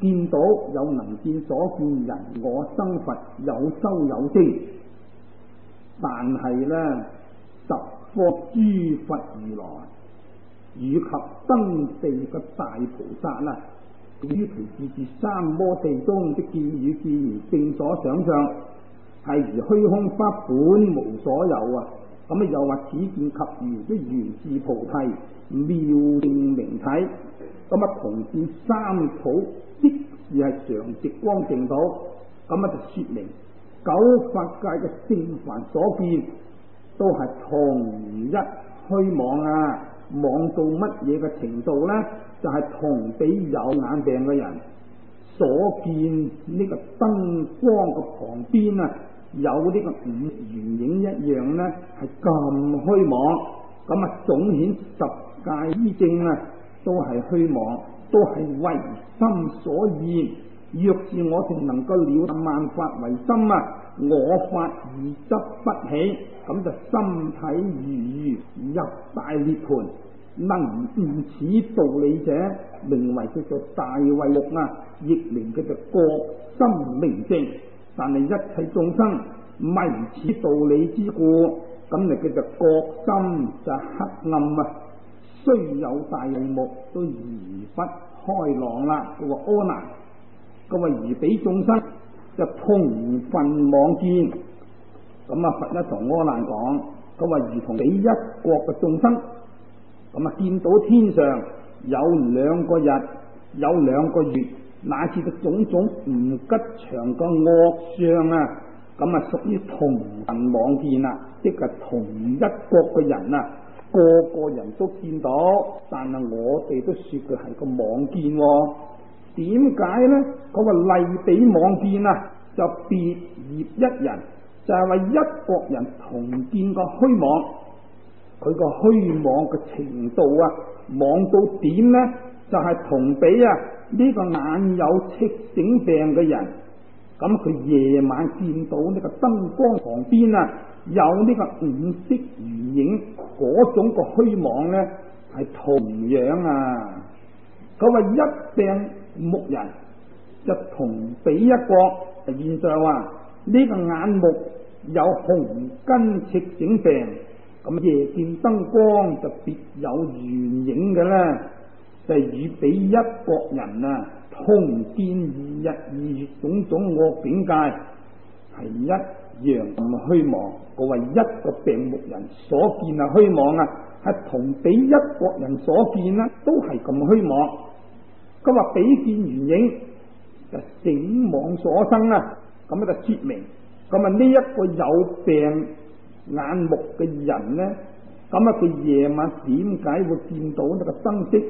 見到有能見所見人我生佛有修有證，但係呢十方諸佛如來以及登地嘅大菩薩啦，於其自三摩地中的見與見言並所想象，係如虛空法本無所有啊！咁又話此見及如的源自菩提妙淨明體，咁同見三土即是係常寂光淨土，咁就說明九法界嘅聖凡所見都係同一虛妄啊！妄到乜嘢嘅程度呢？就係同比有眼病嘅人所見呢個燈光嘅旁邊啊，有呢個五圓影一樣呢，係咁虛妄。咁總顯十界依正啊，都係虛妄，都係唯心所現。若是我哋能夠了達萬法唯心啊，我法而執不起，咁就心體如入大涅槃。能悟此道理者，名為叫做大慧目啊，亦名叫做覺心明淨。但係一切眾生迷此道理之故，咁就叫做覺心就黑暗啊，雖有大慧目都移不開朗啦。佢話阿難，佢話如彼眾生就同分妄見。咁佛一同阿難講，佢話如同彼一國嘅眾生。咁見到天上有2個日，有2個月，乃至到種種唔吉祥嘅惡相啊，咁屬於同分妄見啦，即係同一國嘅人啊，個個人都見到，但係我哋都說佢係個妄見喎。點解呢？佢話例比妄見啊，就別業一人，就係話一國人同見個虛妄。佢個虛妄嘅程度啊，妄到點呢？就係同比啊呢個眼有赤醒病嘅人，咁佢夜晚見到呢個燈光旁邊啊有呢個五色圓影嗰種個虛妄呢，係同樣啊。佢話一病目人就同比一國。現在話呢個眼目有紅根赤醒病。咁夜見燈光就別有圓影嘅啦，就係與彼一國人啊同見2日2月種種惡境界係一樣咁虛妄。我話一個病目人所見係虛妄啊，係同彼一國人所見啦，都係咁虛妄。佢話比見圓影就醒妄所生啊，咁就說明咁呢一個有病眼目嘅人呢，咁佢夜晚點解會見到呢個燈色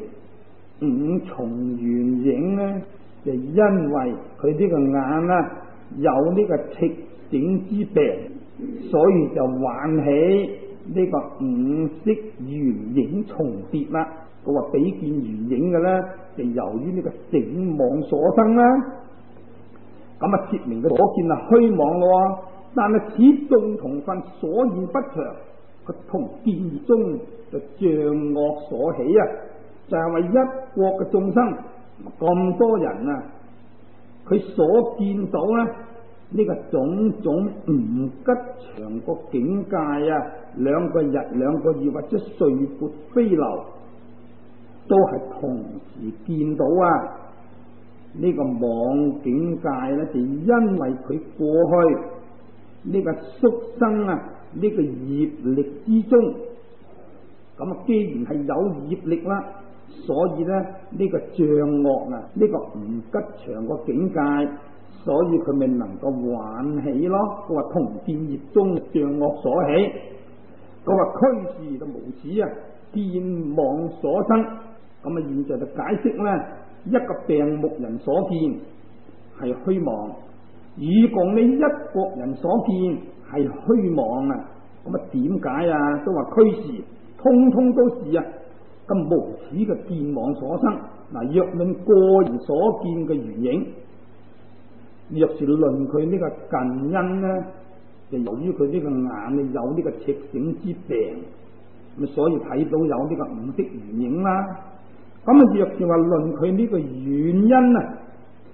5重圓影呢？就因為佢呢個眼啊有呢個赤醒之病，所以就喚起呢個5色圓影重疊啦。佢話比見圓影嘅呢，就由於呢個醒妄所生啦。咁說明佢所見係虛妄咯。但係此眾同分所現不詳，佢同見中就障惡所起啊！就係話一國嘅眾生咁多人啊，佢所見到呢，呢個種種唔吉祥個境界啊，2個日2個月或者歲撥飛流，都係同時見到啊！呢個妄境界呢，就因為佢過去呢個宿生啊，呢個業力之中，咁既然係有業力啦，所以呢，呢個障惡啊，呢個唔吉祥個境界，所以佢咪能夠喚起咯。佢話同見業中障惡所起，佢話驅事就無始啊，見妄所生。咁現在就解釋呢，一個病目人所見係虛妄，以共呢一國人所見係虛妄啊！咁點解啊？都話驅事，通通都是啊咁無始嘅見妄所生。嗱，若論個人所見嘅原影，若是論佢呢個近因呢，就由於佢呢個眼有呢個赤醒之病，咁所以睇到有呢個五色圓影啦。咁若是話論佢呢個原因啊，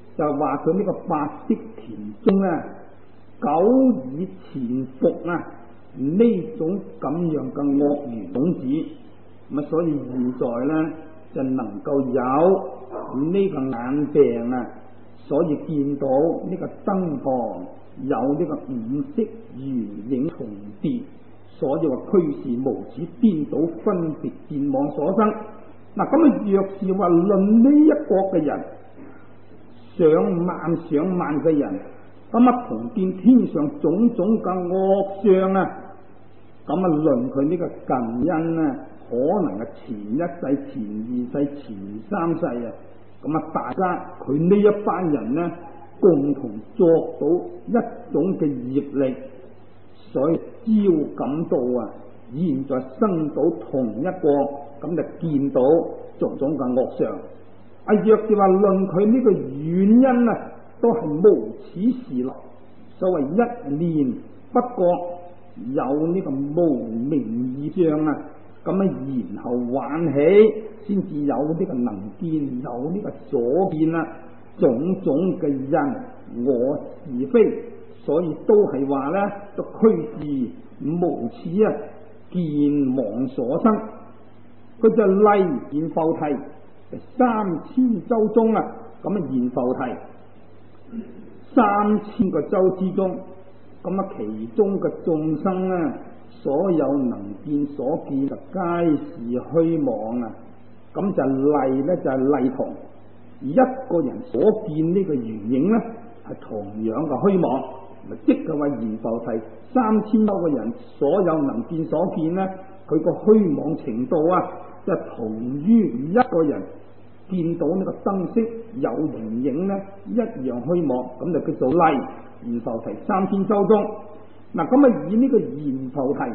就話佢呢個八識田中咧，久以潛伏呢種咁樣嘅惡緣種子，咁所以現在咧就能夠有呢個眼病所以見到呢個燈旁有呢個五色圓影重疊，所以話俱是無始顛倒分別見妄所生。嗱，咁若是話論呢一國嘅人，上萬嘅人，咁同見天上種種嘅惡相咁論佢呢個近因可能係前一世、前二世、前三世咁大家佢呢一班人共同作到一種嘅業力，所以招感到現在生到同一個，咁就見到種種嘅惡相。若是話論佢呢個原因都係無始時來，所謂一念不覺有呢個無明意象咁然後玩起，先至有呢個能見，有呢個所見種種嘅因我是非，所以都係話呢，都俱是無始見妄所生。佢就例現復提3000洲中咁現復提3000個洲之中，咁其中嘅眾生所有能見所見就皆是虛妄咁就例呢，就係例同一個人所見呢個圓影係同樣嘅虛妄，即係話現復提3000洲嘅人所有能見所見佢個虛妄程度就同於一個人見到呢個燈飾有圓影一樣虛妄，咁就叫做例現復提3000洲中。嗱，咁以呢個現復提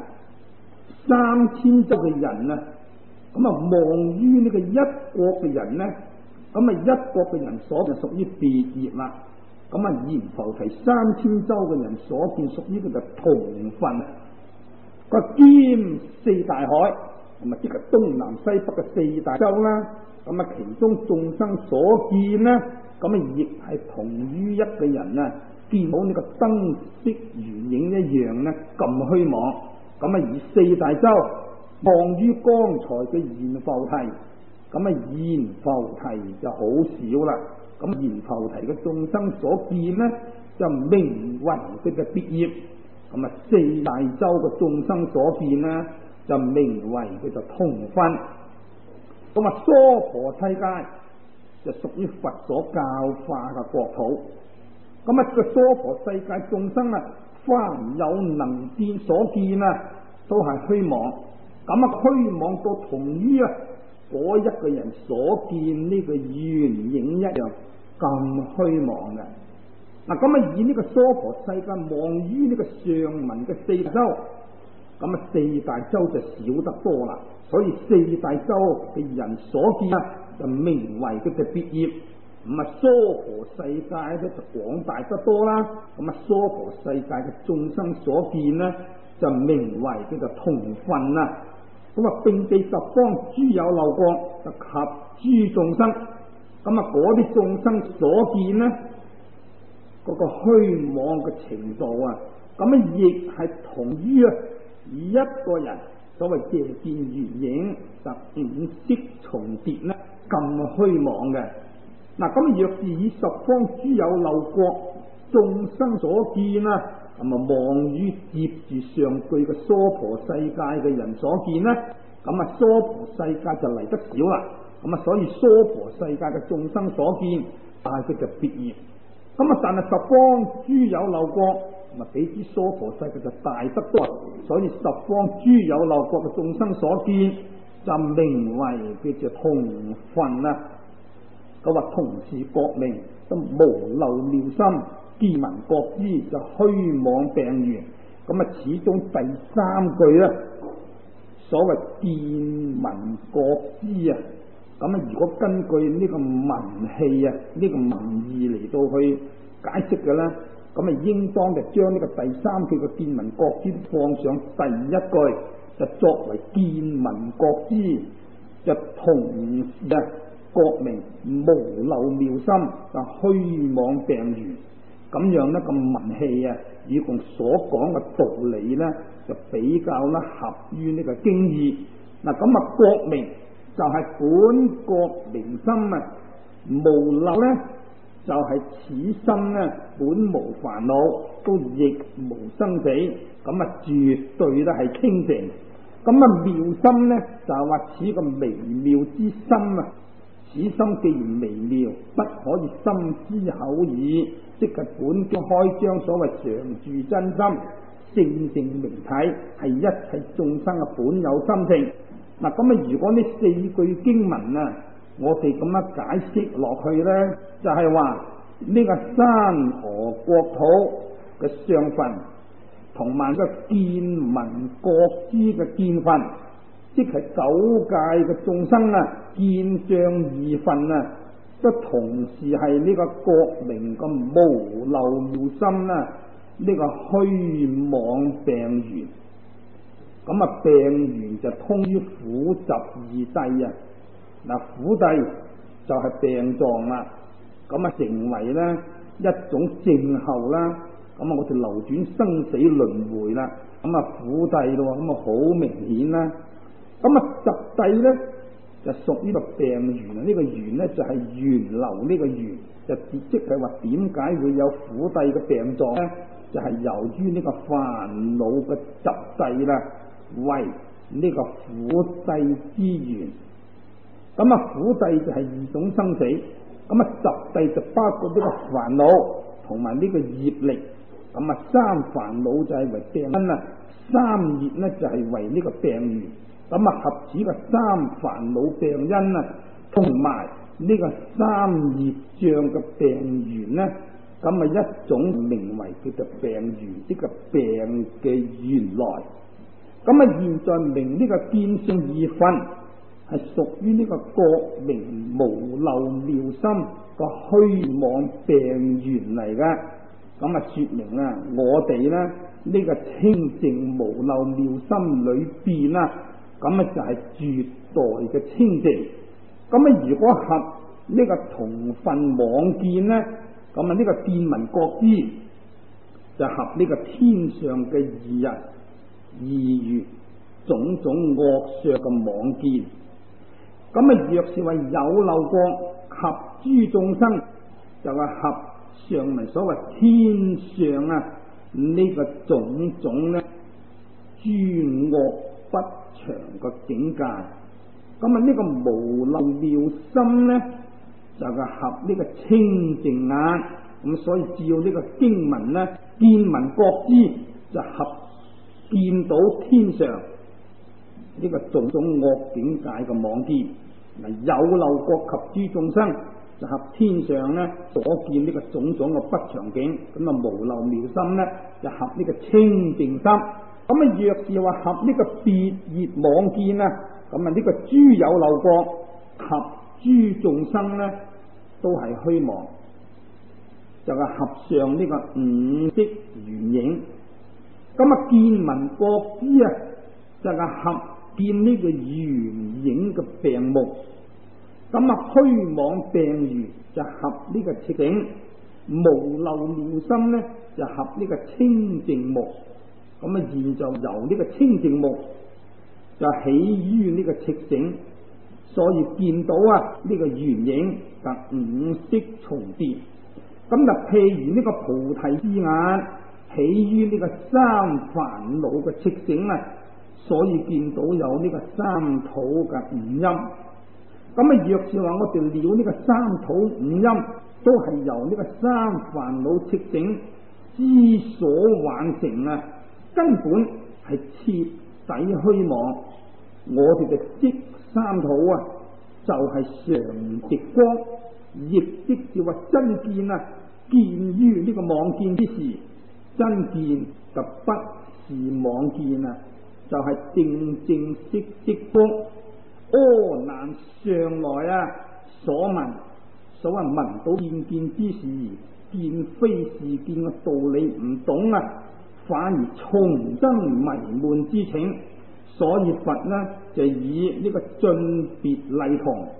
3000洲嘅人咁望於呢個一國嘅人咁一國嘅人所就屬於別業啦。咁現復提3000洲嘅人所見屬於佢嘅同分，個兼四大海，咁即係東南西北嘅四大洲啦。咁其中眾生所見咁亦係同於一個人見到呢個燈飾圓影一樣咁虛妄。咁以四大洲望於剛才嘅現復提，咁現復提就好少啦。咁現復提嘅眾生所見就名為佢嘅別業，咁四大洲嘅眾生所見就名為佢就同分。咁娑婆世界就屬於佛所教化嘅國土。咁個娑婆世界眾生凡有能見所見都係虛妄。咁虛妄到同於嗰一個人所見呢個圓影一樣咁虛妄嘅。嗱，咁以呢個娑婆世界望於呢個上文嘅四大洲，咁四大洲就少得多啦。所以四大洲嘅人所見就名為佢嘅別業。娑婆世界咧就廣大得多啦。咁娑婆世界嘅眾生所見就名為佢嘅同分啦。咁並被十方諸有漏國就及諸眾生。咁嗰啲眾生所見嗰個虛妄嘅程度咁亦係同於一個人所謂借見圓影就五色重疊咁虛妄嘅。嗱，咁若是以十方諸有漏國眾生所見望於接住上句嘅娑婆世界嘅人所見咁娑婆世界就嚟得少啦。咁所以娑婆世界嘅眾生所見係佢嘅別業。咁但係十方諸有漏國比之娑婆世界就大得多，所以十方諸有漏國嘅眾生所見就名為叫做同分啦。佢話同是覺明都無漏妙心，見聞覺知就虛妄病緣。咁始終第三句所謂見聞覺知咁如果根據呢個文氣呢個文意嚟到去解釋嘅咧，咁應當就將呢個第三句嘅見聞覺知放上第一句，就作為見聞覺知，就同時覺明無漏妙心就虛妄病緣，咁樣呢個文氣啊，以共所講嘅道理呢，就比較呢合於呢個經義。嗱咁啊，覺明就係本覺明心啊，無漏呢就係此心呢本無煩惱，都亦無生死，咁啊絕對呢係清淨。咁啊妙心呢就係話此個微妙之心啊，此心既然微妙，不可以心之口耳，即係本經開張所謂常住真心，性淨明體，係一切眾生嘅本有心性。嗱咁啊，如果呢四句經文啊，我哋咁樣解釋落去呢，就係話呢個山河國土嘅相分，同埋個見聞覺知嘅見分，即係九界嘅眾生啊，見障二分啊，都同時係呢個覺明嘅無漏妙心啦，呢個虛妄病緣。咁啊，病緣就通於苦集二諦啊。嗱，苦諦就係病狀啦，咁啊成為咧一種症候啦。咁啊，我哋流轉生死輪迴啦，咁啊苦諦咯，咁啊好明顯啦。咁啊集諦咧就屬於個病緣啊，呢個緣咧就係緣流呢個緣，就即係話點解會有苦諦嘅病狀咧？就係由於呢個煩惱嘅集諦啦，為呢個苦諦之緣。咁啊苦諦就係二種生死，咁啊集諦就包括呢個煩惱同埋呢個業力。咁啊三煩惱就係為病因啊，三業呢就係為呢個病緣。咁啊合此個三煩惱病因啊，同埋呢個三業障嘅病緣呢，咁啊一種名為叫做病緣，即係病嘅原來。咁啊現在明呢個見性二分係屬於呢個覺明無漏妙心個虛妄病緣嚟㗎。咁啊說明啦，我哋咧呢個清淨無漏妙心裏邊啦，咁啊就係絕代嘅清淨。咁啊如果合呢個同分妄見咧，咁啊呢個見聞覺知就合呢個天上嘅二日二月種種惡相嘅妄見。咁啊若是為有漏國合諸眾生，就係合上文所謂天上啊呢個種種咧諸惡不祥嘅境界。咁啊呢個無漏妙心咧就係合呢個清淨眼。咁所以照呢個經文咧見聞覺知就合見到天上呢個種種惡境界嘅妄見。嗱有漏國及諸眾生就合天上咧所見呢個種種嘅不祥境。咁啊無漏妙心咧就合呢個清淨心。咁啊若是話合呢個別業妄見啊，咁啊呢個諸有漏國及諸眾生咧都係虛妄，就係合上呢個五色緣影。咁啊見聞覺知啊就係合見呢個緣影嘅病目。咁啊虛妄病緣就合呢個赤境，無漏妙心咧就合呢個清淨目。咁啊現在由呢個清淨目就起於呢個赤境，所以見到啊呢個緣影就五色重疊。咁就譬如呢個菩提之眼起於呢個三煩惱嘅赤境啊，所以見到有呢個三土嘅五陰。咁啊若是話我哋了呢個三土五陰都係由呢個三煩惱赤境之所幻成啊，根本係徹底虛妄。我哋嘅色三土啊就係常直光，亦即是話真見啊，見於呢個妄見之時，真見就不是妄見啊，就係正正式式光。阿難上來啊所聞，所謂聞到見之時，見非是見嘅道理唔懂啊，反而重增迷悶之情。所以佛呢就以呢個進別例同，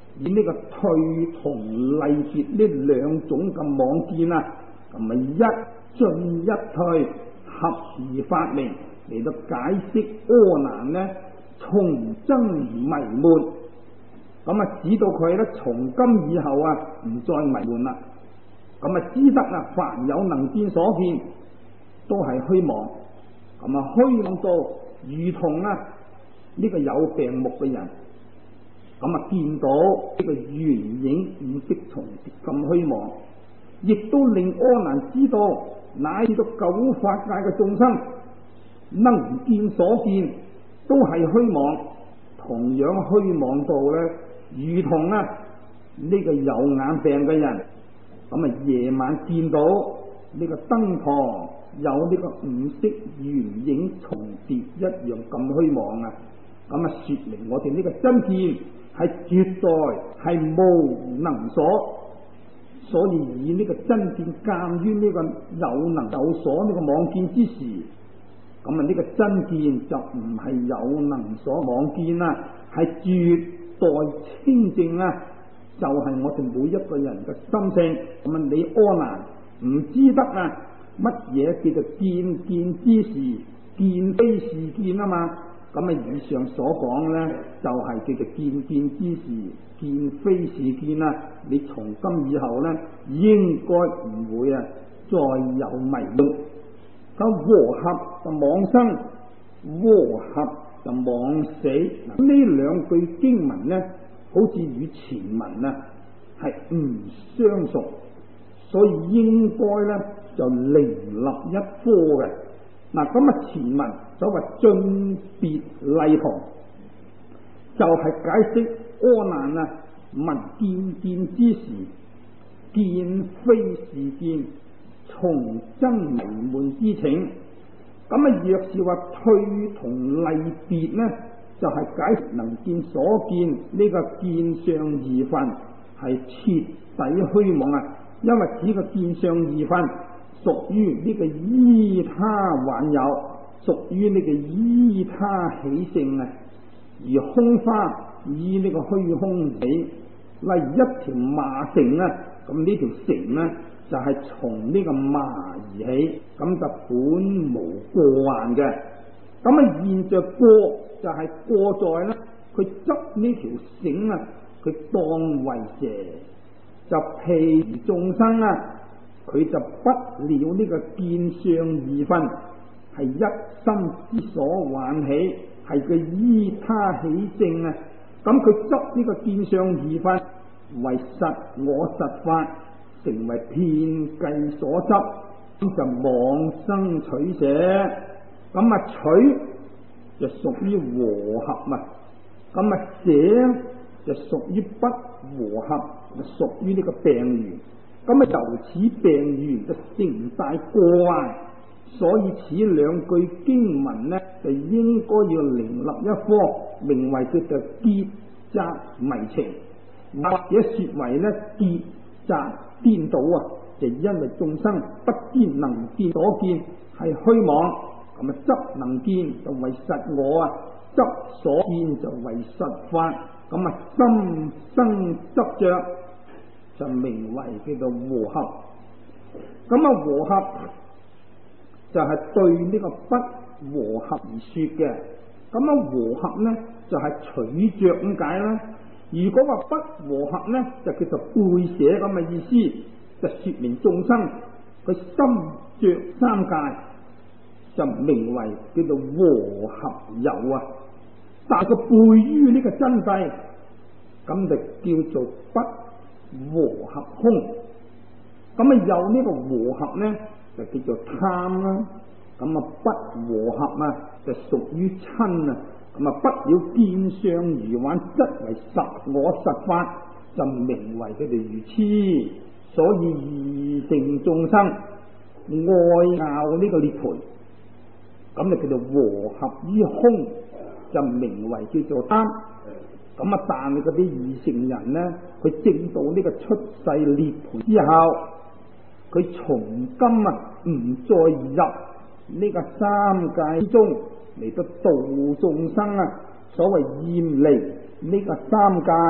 以呢個退同勵別呢兩種嘅妄見啊，咁咪一進一退，合而發明嚟到解釋阿難呢從僧迷悶。咁啊，指到佢咧從今以後啊唔再迷悶啦。咁啊，知得啊，凡有能見所見都係虛妄。咁啊，虛妄到如同啊呢個有病目嘅人，咁啊見到呢個圓影五色重疊咁虛妄，亦都令阿難知道，乃至到九法界嘅眾生能見所見都係虛妄，同樣虛妄到咧，如同啊呢個有眼病嘅人，咁啊夜晚見到呢個燈旁有呢個五色圓影重疊一樣咁虛妄啊！咁啊說明我哋呢個真見係絕對係無能所，所以以呢個真見鑒於呢個有能有所呢個妄見之時，咁啊呢個真見就唔係有能所妄見啦，係絕對清淨啊！就係我哋每一個人嘅心性。咁啊你阿難唔知得啊乜嘢叫做見見之時，見非是見啊嘛。咁啊以上所講呢，就係叫做見見之時，見非是見啦。你從今以後呢，應該唔會啊再有迷亂。咁和合就妄生，和合就妄死。呢兩句經文呢，好似與前文啊係唔相屬，所以應該呢就另立一科嘅。嗱，咁啊前文所謂進別勵同，就係解釋阿難啊聞見見之時，見非是見，從僧迷悶之情。咁啊若是話退同勵別呢，就係解釋能見所見呢個見相二分係徹底虛妄啊！因為此個見相二分屬於呢個依他幻有，屬於呢個依他起性啊，而空花以呢個虛空起，例如一條麻繩啊，咁呢條繩呢就係從呢個麻而起，咁就本無過患嘅。咁啊現着過就係過在呢，佢執呢條繩啊，佢當為蛇，就譬如眾生啊，佢就不了呢個見相二分，係一心之所喚起，係佢依他起性啊。咁佢執呢個見相二分為實我實法，成為遍計所執，咁就妄生取捨。咁啊取就屬於和合啊，咁啊捨就屬於不和合，就屬於呢個病緣。咁啊由此病緣就成大過患，所以此兩句經文呢，就應該要另立一科，名為叫做結集迷情，或者說為呢結集顛倒啊，就因為眾生不知能見所見係虛妄，咁啊執能見就為實我啊，執所見就為實法，咁啊心生執着，就名為叫做和合。咁啊和合就係對呢個不和合而說嘅。咁啊和合呢就係取着咁解啦。如果話不和合呢，就叫做背捨咁嘅意思，就說明眾生佢心着三界，就名為叫做和合有啊。但係佢背於呢個真諦，咁就叫做不和合空。咁啊有呢個和合呢，就叫做貪啦。咁啊不和合啊，就屬於瞋啊。咁啊不了見相如幻，則為實我實法，就名為佢哋愚痴。所以二乘眾生愛拗呢個涅槃，咁就叫做和合於空，就名為叫做貪。咁啊但係嗰啲二乘人呢，佢證到呢個出世涅槃之後，佢從今啊唔再入呢個三界之中嚟到度眾生啊。所謂厭離呢個三界，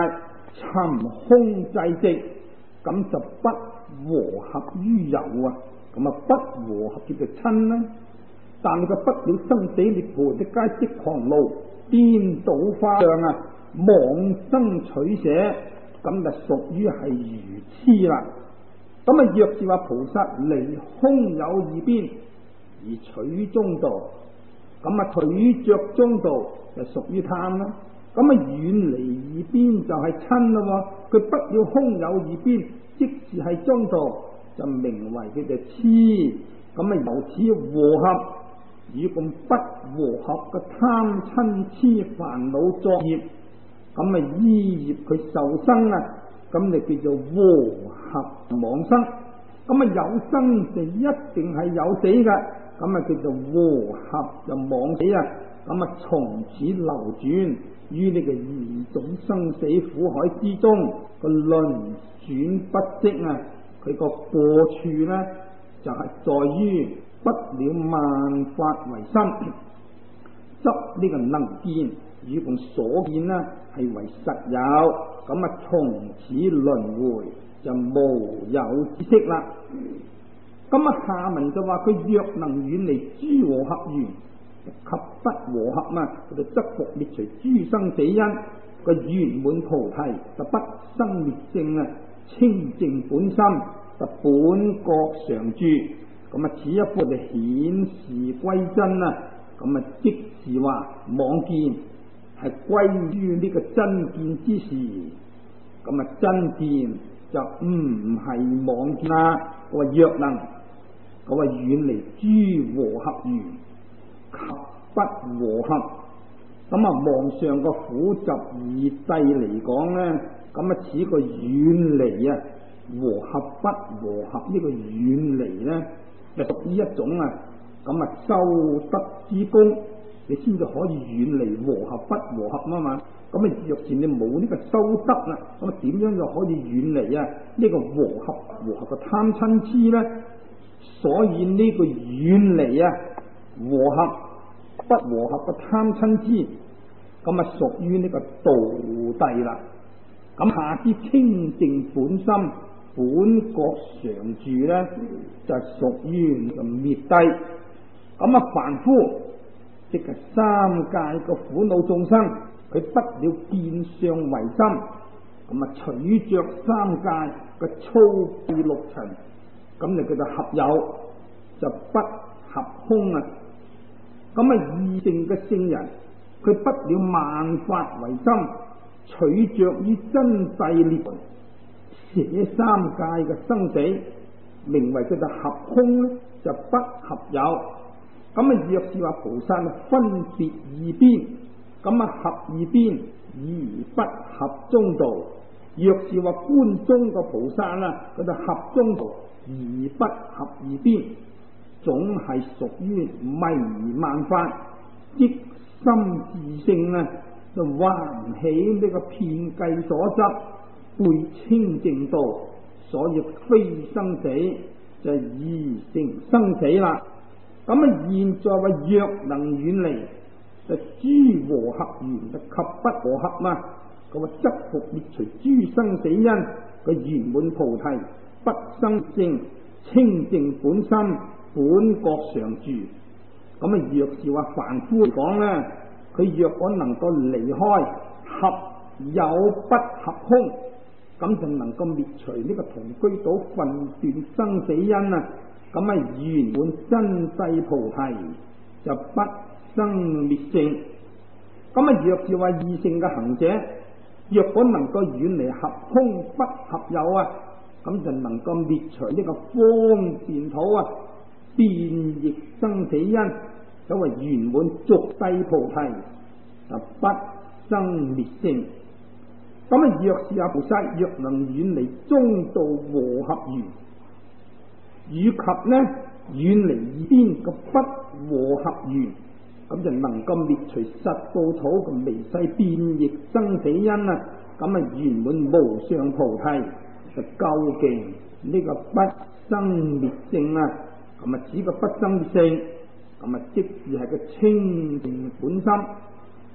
尋空濟寂，咁就不和合於有啊。咁啊，不和合叫做親啦。但係佢不了生死涅槃的皆即狂怒，顛倒花樣啊，妄生取捨，咁就屬於係愚痴啦。咁啊，若是話菩薩離空有二邊而取中道，咁啊取着中道就屬於貪啦。咁啊遠離二邊就係親咯。佢不了空有二邊，即是係中道，就名為佢哋痴。咁啊由此和合，與共不和合嘅貪親痴煩惱作業，咁啊依業佢受生啊，咁就叫做和合妄生。咁啊有生就一定係有死噶，咁啊叫做和合就妄死啊。咁啊從此流轉於呢個二種生死苦海之中，個輪轉不息啊。佢個過處呢，就係在於不了萬法為心，執呢個能見與共所見呢係為實有，咁啊從此輪迴就無有知識啦。咁啊下文就話佢若能遠離諸和合緣及不和合嘛，佢就則復滅除諸生死因，個圓滿菩提就不生滅性啊，清淨本心就本覺常住。咁啊此一科就顯示歸真啊，咁啊即是話妄見係歸於呢個真見之時，咁啊真見就唔係妄見啦。我話若能，我話遠離諸和合緣及不和合，咁啊望上個苦集二諦嚟講呢，咁啊此個遠離啊和合不和合呢個遠離呢，就屬於一種啊咁啊修德之功，你先至可以遠離和合不和合啊嘛。咁啊若是你冇呢個修德啦，咁啊點樣就可以遠離啊呢個和合不和合嘅貪嗔痴呢？所以呢個遠離啊和合不和合嘅貪嗔痴，咁啊屬於呢個道諦啦。咁下之清淨本心本覺常住呢，就屬於呢個滅諦。咁啊凡夫即係三界個苦惱眾生，佢不了見相為心，咁啊取着三界嘅粗鄙六塵，咁就叫做合有，就不合空啊。咁啊異性嘅聖人，佢不了萬法為心，取着於真諦涅槃，捨三界嘅生死，名為叫做合空咧，就不合有。咁啊若是話菩薩分別二邊，咁啊合二邊而不合中道；若是話觀中個菩薩啦，佢就合中道而不合二邊，總係屬於迷萬法，即心自性啊，就還起呢個遍計所執，背清淨道，所以非生死就而成生死啦。咁啊現在話若能遠離就諸和合緣及不和合嘛，佢話則復滅除諸生死因，佢圓滿菩提不生性，清淨本心本覺常住。咁啊若是話凡夫嚟講呢，佢若果能夠離開合有不合空，咁就能夠滅除呢個同居島分斷生死因啊。咁啊圓滿真諦菩提就不生滅性。咁啊若是話異性嘅行者，若果能夠遠離合空不合有啊，咁就能夠滅除呢個方便土啊變異生死因，所謂圓滿俗諦菩提就不生滅性。咁啊若是阿菩薩若能遠離中道和合緣，以及呢遠離二邊個不和合緣，咁就能夠滅除實報土嘅微細變異生死因啊。咁啊圓滿無上菩提就究竟呢個不生滅性啊。咁啊指個不生滅性，咁啊即是係個清淨本心。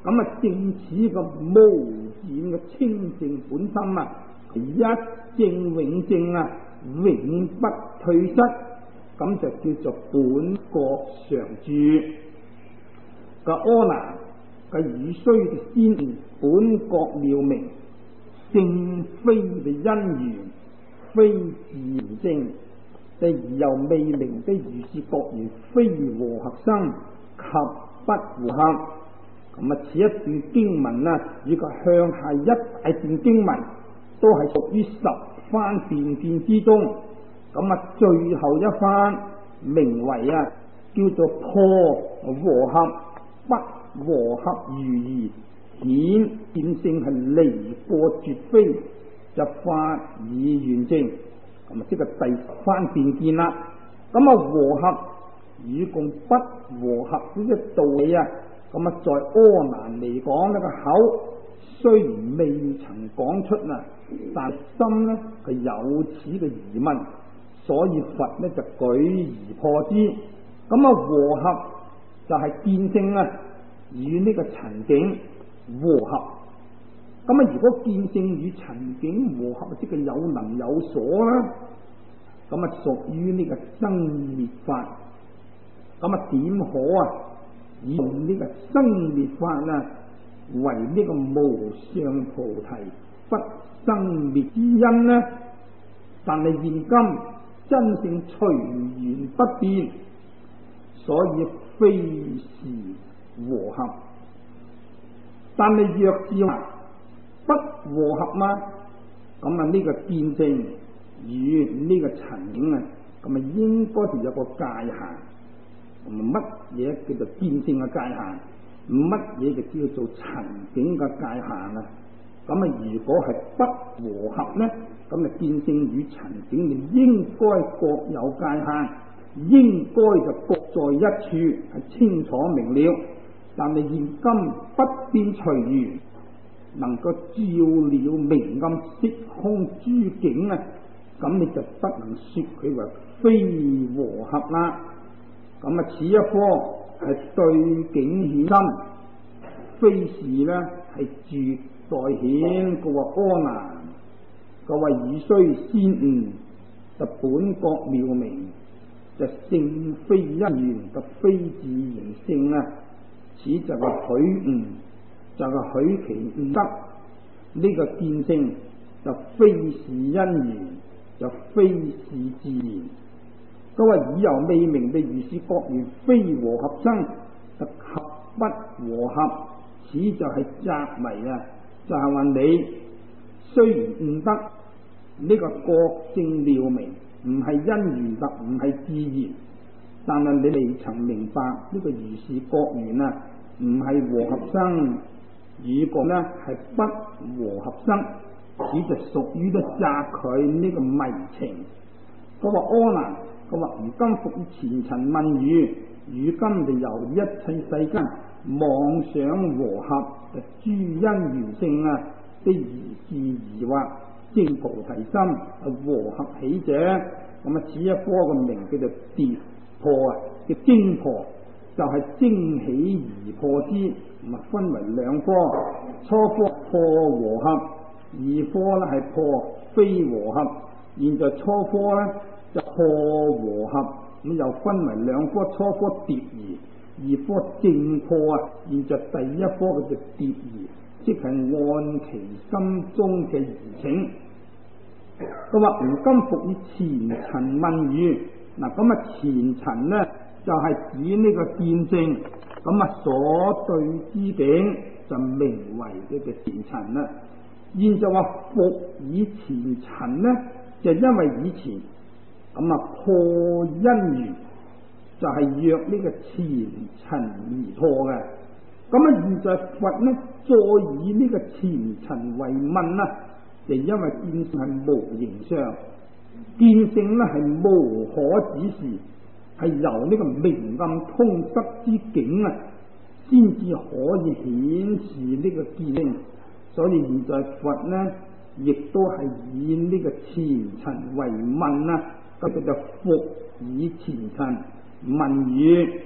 咁啊，正此個無染嘅清淨本心啊，一正永正啊，永不退失，咁就叫做本國常住。個阿難個語須嘅先悟本國妙明，正非嘅因緣，非自然正，而又未明的如是覺緣，非和合生及不和合。咁啊，此一段經文啊，以及向下一大段經文，都係屬於十番辨見之中。咁啊，最後一番名為啊，叫做破和合，不和合如疑，顯見性係離過絕非，就法以圓正。咁啊，即係第十番辨見啦。咁啊，和合與共不和合呢個道理啊，咁啊，在阿難嚟講呢個口雖然未曾講出啊，但心呢係有此嘅疑問，所以佛呢就舉而破之。咁啊，和合就係見性啊與呢個塵境和合。咁啊，如果見性與塵境和合，即係有能有所啦。咁啊，屬於呢個生滅法。咁啊，點可啊以用呢個生滅法啊為呢個無上菩提不生滅之因呢？但係現今真性隨緣不變，所以非是和合。但係若是話不和合嘛，咁啊呢個見性與呢個塵境啊，咁啊應該就有個界限。乜嘢叫做見性嘅界限？乜嘢就叫做塵境嘅界限啊？咁啊，如果係不和合呢，咁啊見性與塵境就應該各有界限，應該就各在一處，係清楚明了。但係現今不變隨緣，能夠照了明暗色空諸境啊，咁你就不能說佢為非和合啦。咁啊，此一科係對境顯心，非是呢係絕代顯。個話阿難，個話語須先悟，就本國妙明，就性非因緣，就非自然性啊！此就係許悟，就係許其悟得呢個見性，就非是因緣，就非是自然。佢話以猶未明嘅如是覺緣，非和合生，就及不和合。此就係詐迷啊！就係話你雖然悟得呢個覺性妙明，唔係因緣特，唔係自然，但係你未曾明白呢個如是覺緣啊，唔係和合生，與覺呢係不和合生。此就屬於咧詐佢呢個迷情。佢話阿難。佢話如今復以前塵問語，如今就由一切世間妄想和合，就諸因緣性啊，的疑是疑惑，正菩提心和合起者。咁啊，此一科嘅名叫做跌破啊，叫精破，就係、是、精起而破之。咁啊，分為兩科，初科破和合，二科咧係破非和合。現在初科咧就破和合，咁又分為兩科，初科跌疑，二科正破啊。現在第一科嘅就跌疑，即係按其心中嘅疑請。佢話如今復以前塵問語，嗱咁啊前塵呢就係、是、指呢個見證，咁啊所對之境就名為呢個前塵啦。現在話復以前塵呢，就因為以前咁啊破因緣，就係約呢個前塵而破嘅。咁啊現在佛呢再以呢個前塵為問啦，就因為見性係無形相，見性呢係無可指示，係由呢個明暗通塞之境啊，先至可以顯示呢個見性。所以現在佛呢亦都係以呢個前塵為問啦，咁就復以前塵問語。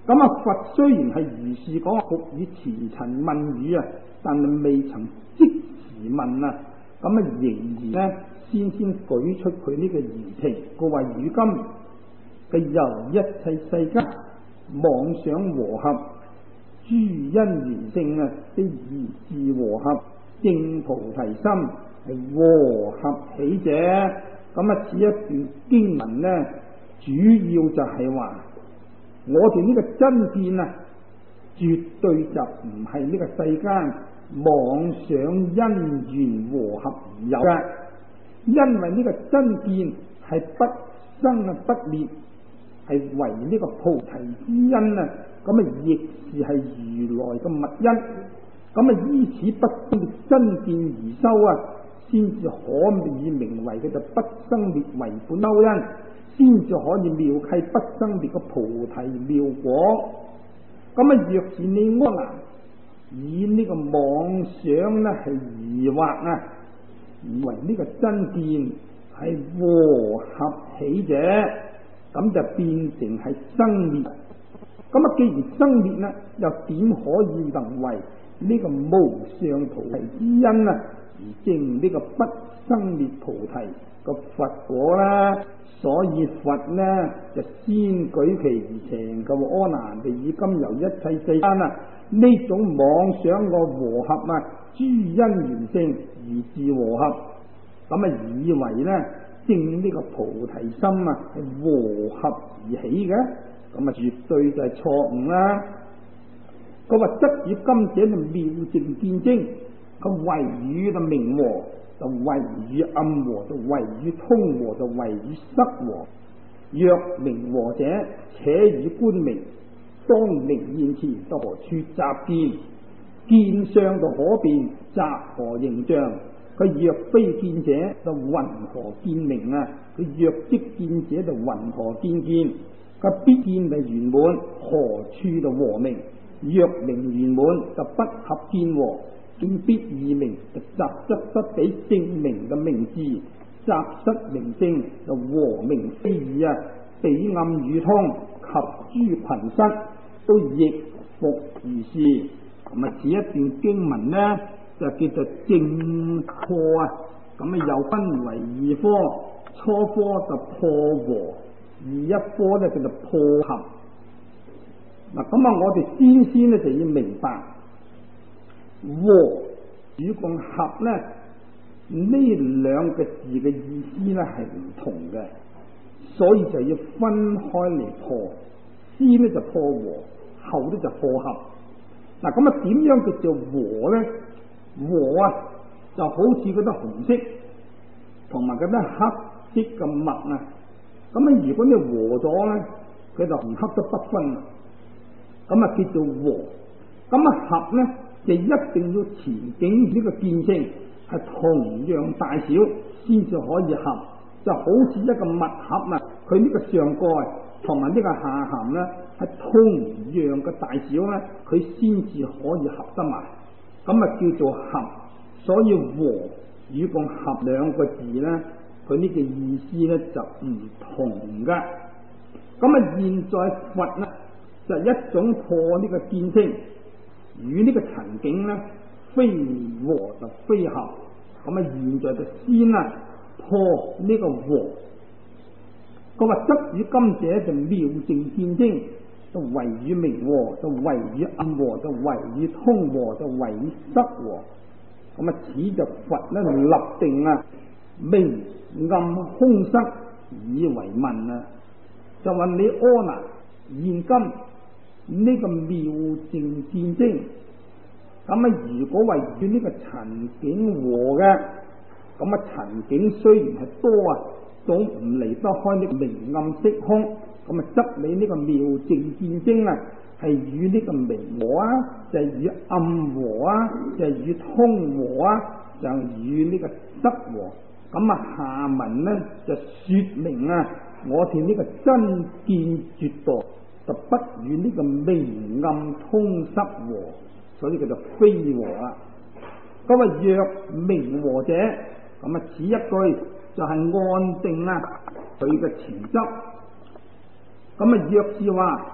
咁啊，佛雖然係如是講復以前塵問語啊，但係未曾即時問啊，咁啊仍然呢先舉出佢呢個疑情。佢話如今嘅由一切世間妄想和合，諸因緣性啊，啲疑是和合，正菩提心係和合起者。咁啊，此一段經文呢，主要就係話我哋呢個真見啊，絕對就唔係呢個世間妄想因緣和合而有嘅，因為呢個真見係不生啊不滅，係為呢個菩提之因啊，咁啊亦是係如來嘅密因，咁啊依此不生真見而修啊，先至可以名為佢就不生滅為本修因，先至可以妙契不生滅嘅菩提妙果。咁啊，若是你阿難以呢個妄想呢係疑惑啊，以為呢個真見係和合起者，咁就變成係生滅。咁啊，既然生滅呢，又點可以能為呢個無上菩提之因啊，而證呢個不生滅菩提個佛果啦？所以佛呢就先舉其而情嘅阿難，就以今由一切世間啊呢種妄想個和合啊，諸因緣性而自和合，咁啊以為呢證呢個菩提心啊係和合而起嘅，咁啊絕對就係錯誤啦。佢話則以今者就妙淨見精，佢謂語就明和，就謂語暗和，就謂語通和，就謂語塞和。若明和者，且以觀明，當明現前，就何處雜見？見相就可辨，雜何形象？佢若非見者，就云何見明啊？佢若即見者，就云何見見？佢必見就圓滿，何處就和明？若明圓滿，就不合見和。見必異明，就雜質失比正明嘅明字，雜失明正就和明非異啊！彼暗與通及諸貧失都亦復如是。咁啊，此一段經文呢，就叫做正破啊。咁啊，又分為二科，初科就破和，一科呢叫做破合。嗱，咁啊，我哋先呢就要明白。和與共合呢，呢兩個字嘅意思呢係唔同嘅，所以就要分開嚟破。先呢就破和，後呢就破合。嗱，咁啊點樣叫做和呢？和啊就好似嗰啲紅色同埋嗰啲黑色嘅墨啊，咁啊如果你和咗呢，佢就紅黑都不分，咁啊叫做和。咁啊合呢，就一定要前景呢個見性係同樣大小先至可以合，就好似一個密盒啊，佢呢個上蓋同埋呢個下頷呢係同樣嘅大小呢，佢先至可以合得埋，咁啊叫做合。所以和與共合兩個字呢，佢呢個意思呢就唔同噶。咁啊現在佛呢就一種破呢個見性，與呢個塵境呢，非和就非合。咁啊，現在就先啦破呢個和。佢話則與今者就妙淨見精，就謂語明和，就謂語暗和，就謂語通和，就謂語塞和。咁啊，此就佛呢立定啊明暗空塞以為問啊，就問你阿難，現今呢個妙淨見精，咁啊如果為與呢個塵境和嘅，咁啊塵境雖然係多啊，總唔離得開呢個明暗色空，咁啊則你呢個妙淨見精啊係與呢個明和啊，就係與暗和啊，就係與通和啊，就與呢個塞和。咁啊下文呢就說明啊，我哋呢個真見絕度就不與呢個明暗通塞和，所以叫做非和啊。咁啊若明和者，咁啊此一句就係按定啊佢嘅前執。咁啊若是話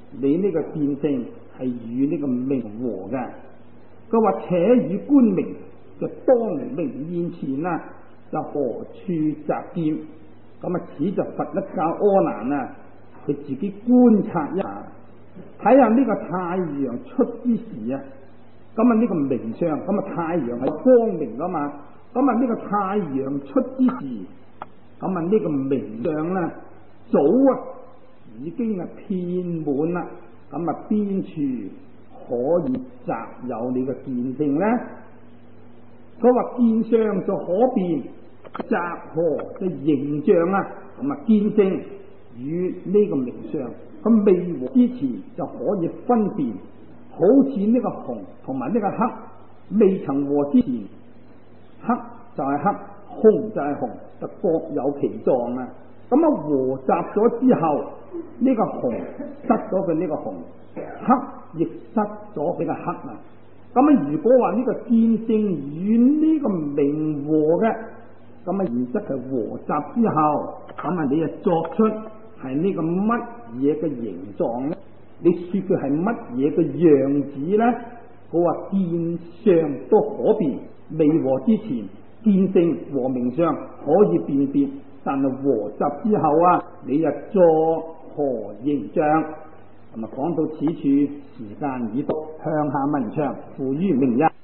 你呢個見性係與呢個名和嘅。佢話且與觀名，就當名現前啦，就何處擇見？咁啊，此就佛一教阿難啊，佢自己觀察一下，睇下呢個太陽出之時啊，咁啊呢個明相，咁啊太陽係光明噶嘛，咁啊呢個太陽出之時，咁啊呢個明相咧早啊已經係遍滿啦，咁啊邊處可以擇有你嘅見性咧？佢話見相就可辨，擇何嘅形象啊？咁啊見性與呢個明相，佢未和之前就可以分辨，好似呢個紅同埋呢個黑，未曾和之前，黑就係黑，紅就係紅，就各有其狀啊！咁啊和習咗之後，呢個紅失咗佢呢個紅，黑亦失咗佢個黑啊！咁啊如果話呢個見性與呢個明和嘅，咁啊然則係和習之後，咁啊你就作出係呢個乜嘢嘅形狀咧？你說佢係乜嘢嘅樣子咧？佢話見相都可辨，未和之前見性和明相可以辨別，但係和習之後啊，你就作何形象？咁啊講到此處，時間已到，向下文長付於明日。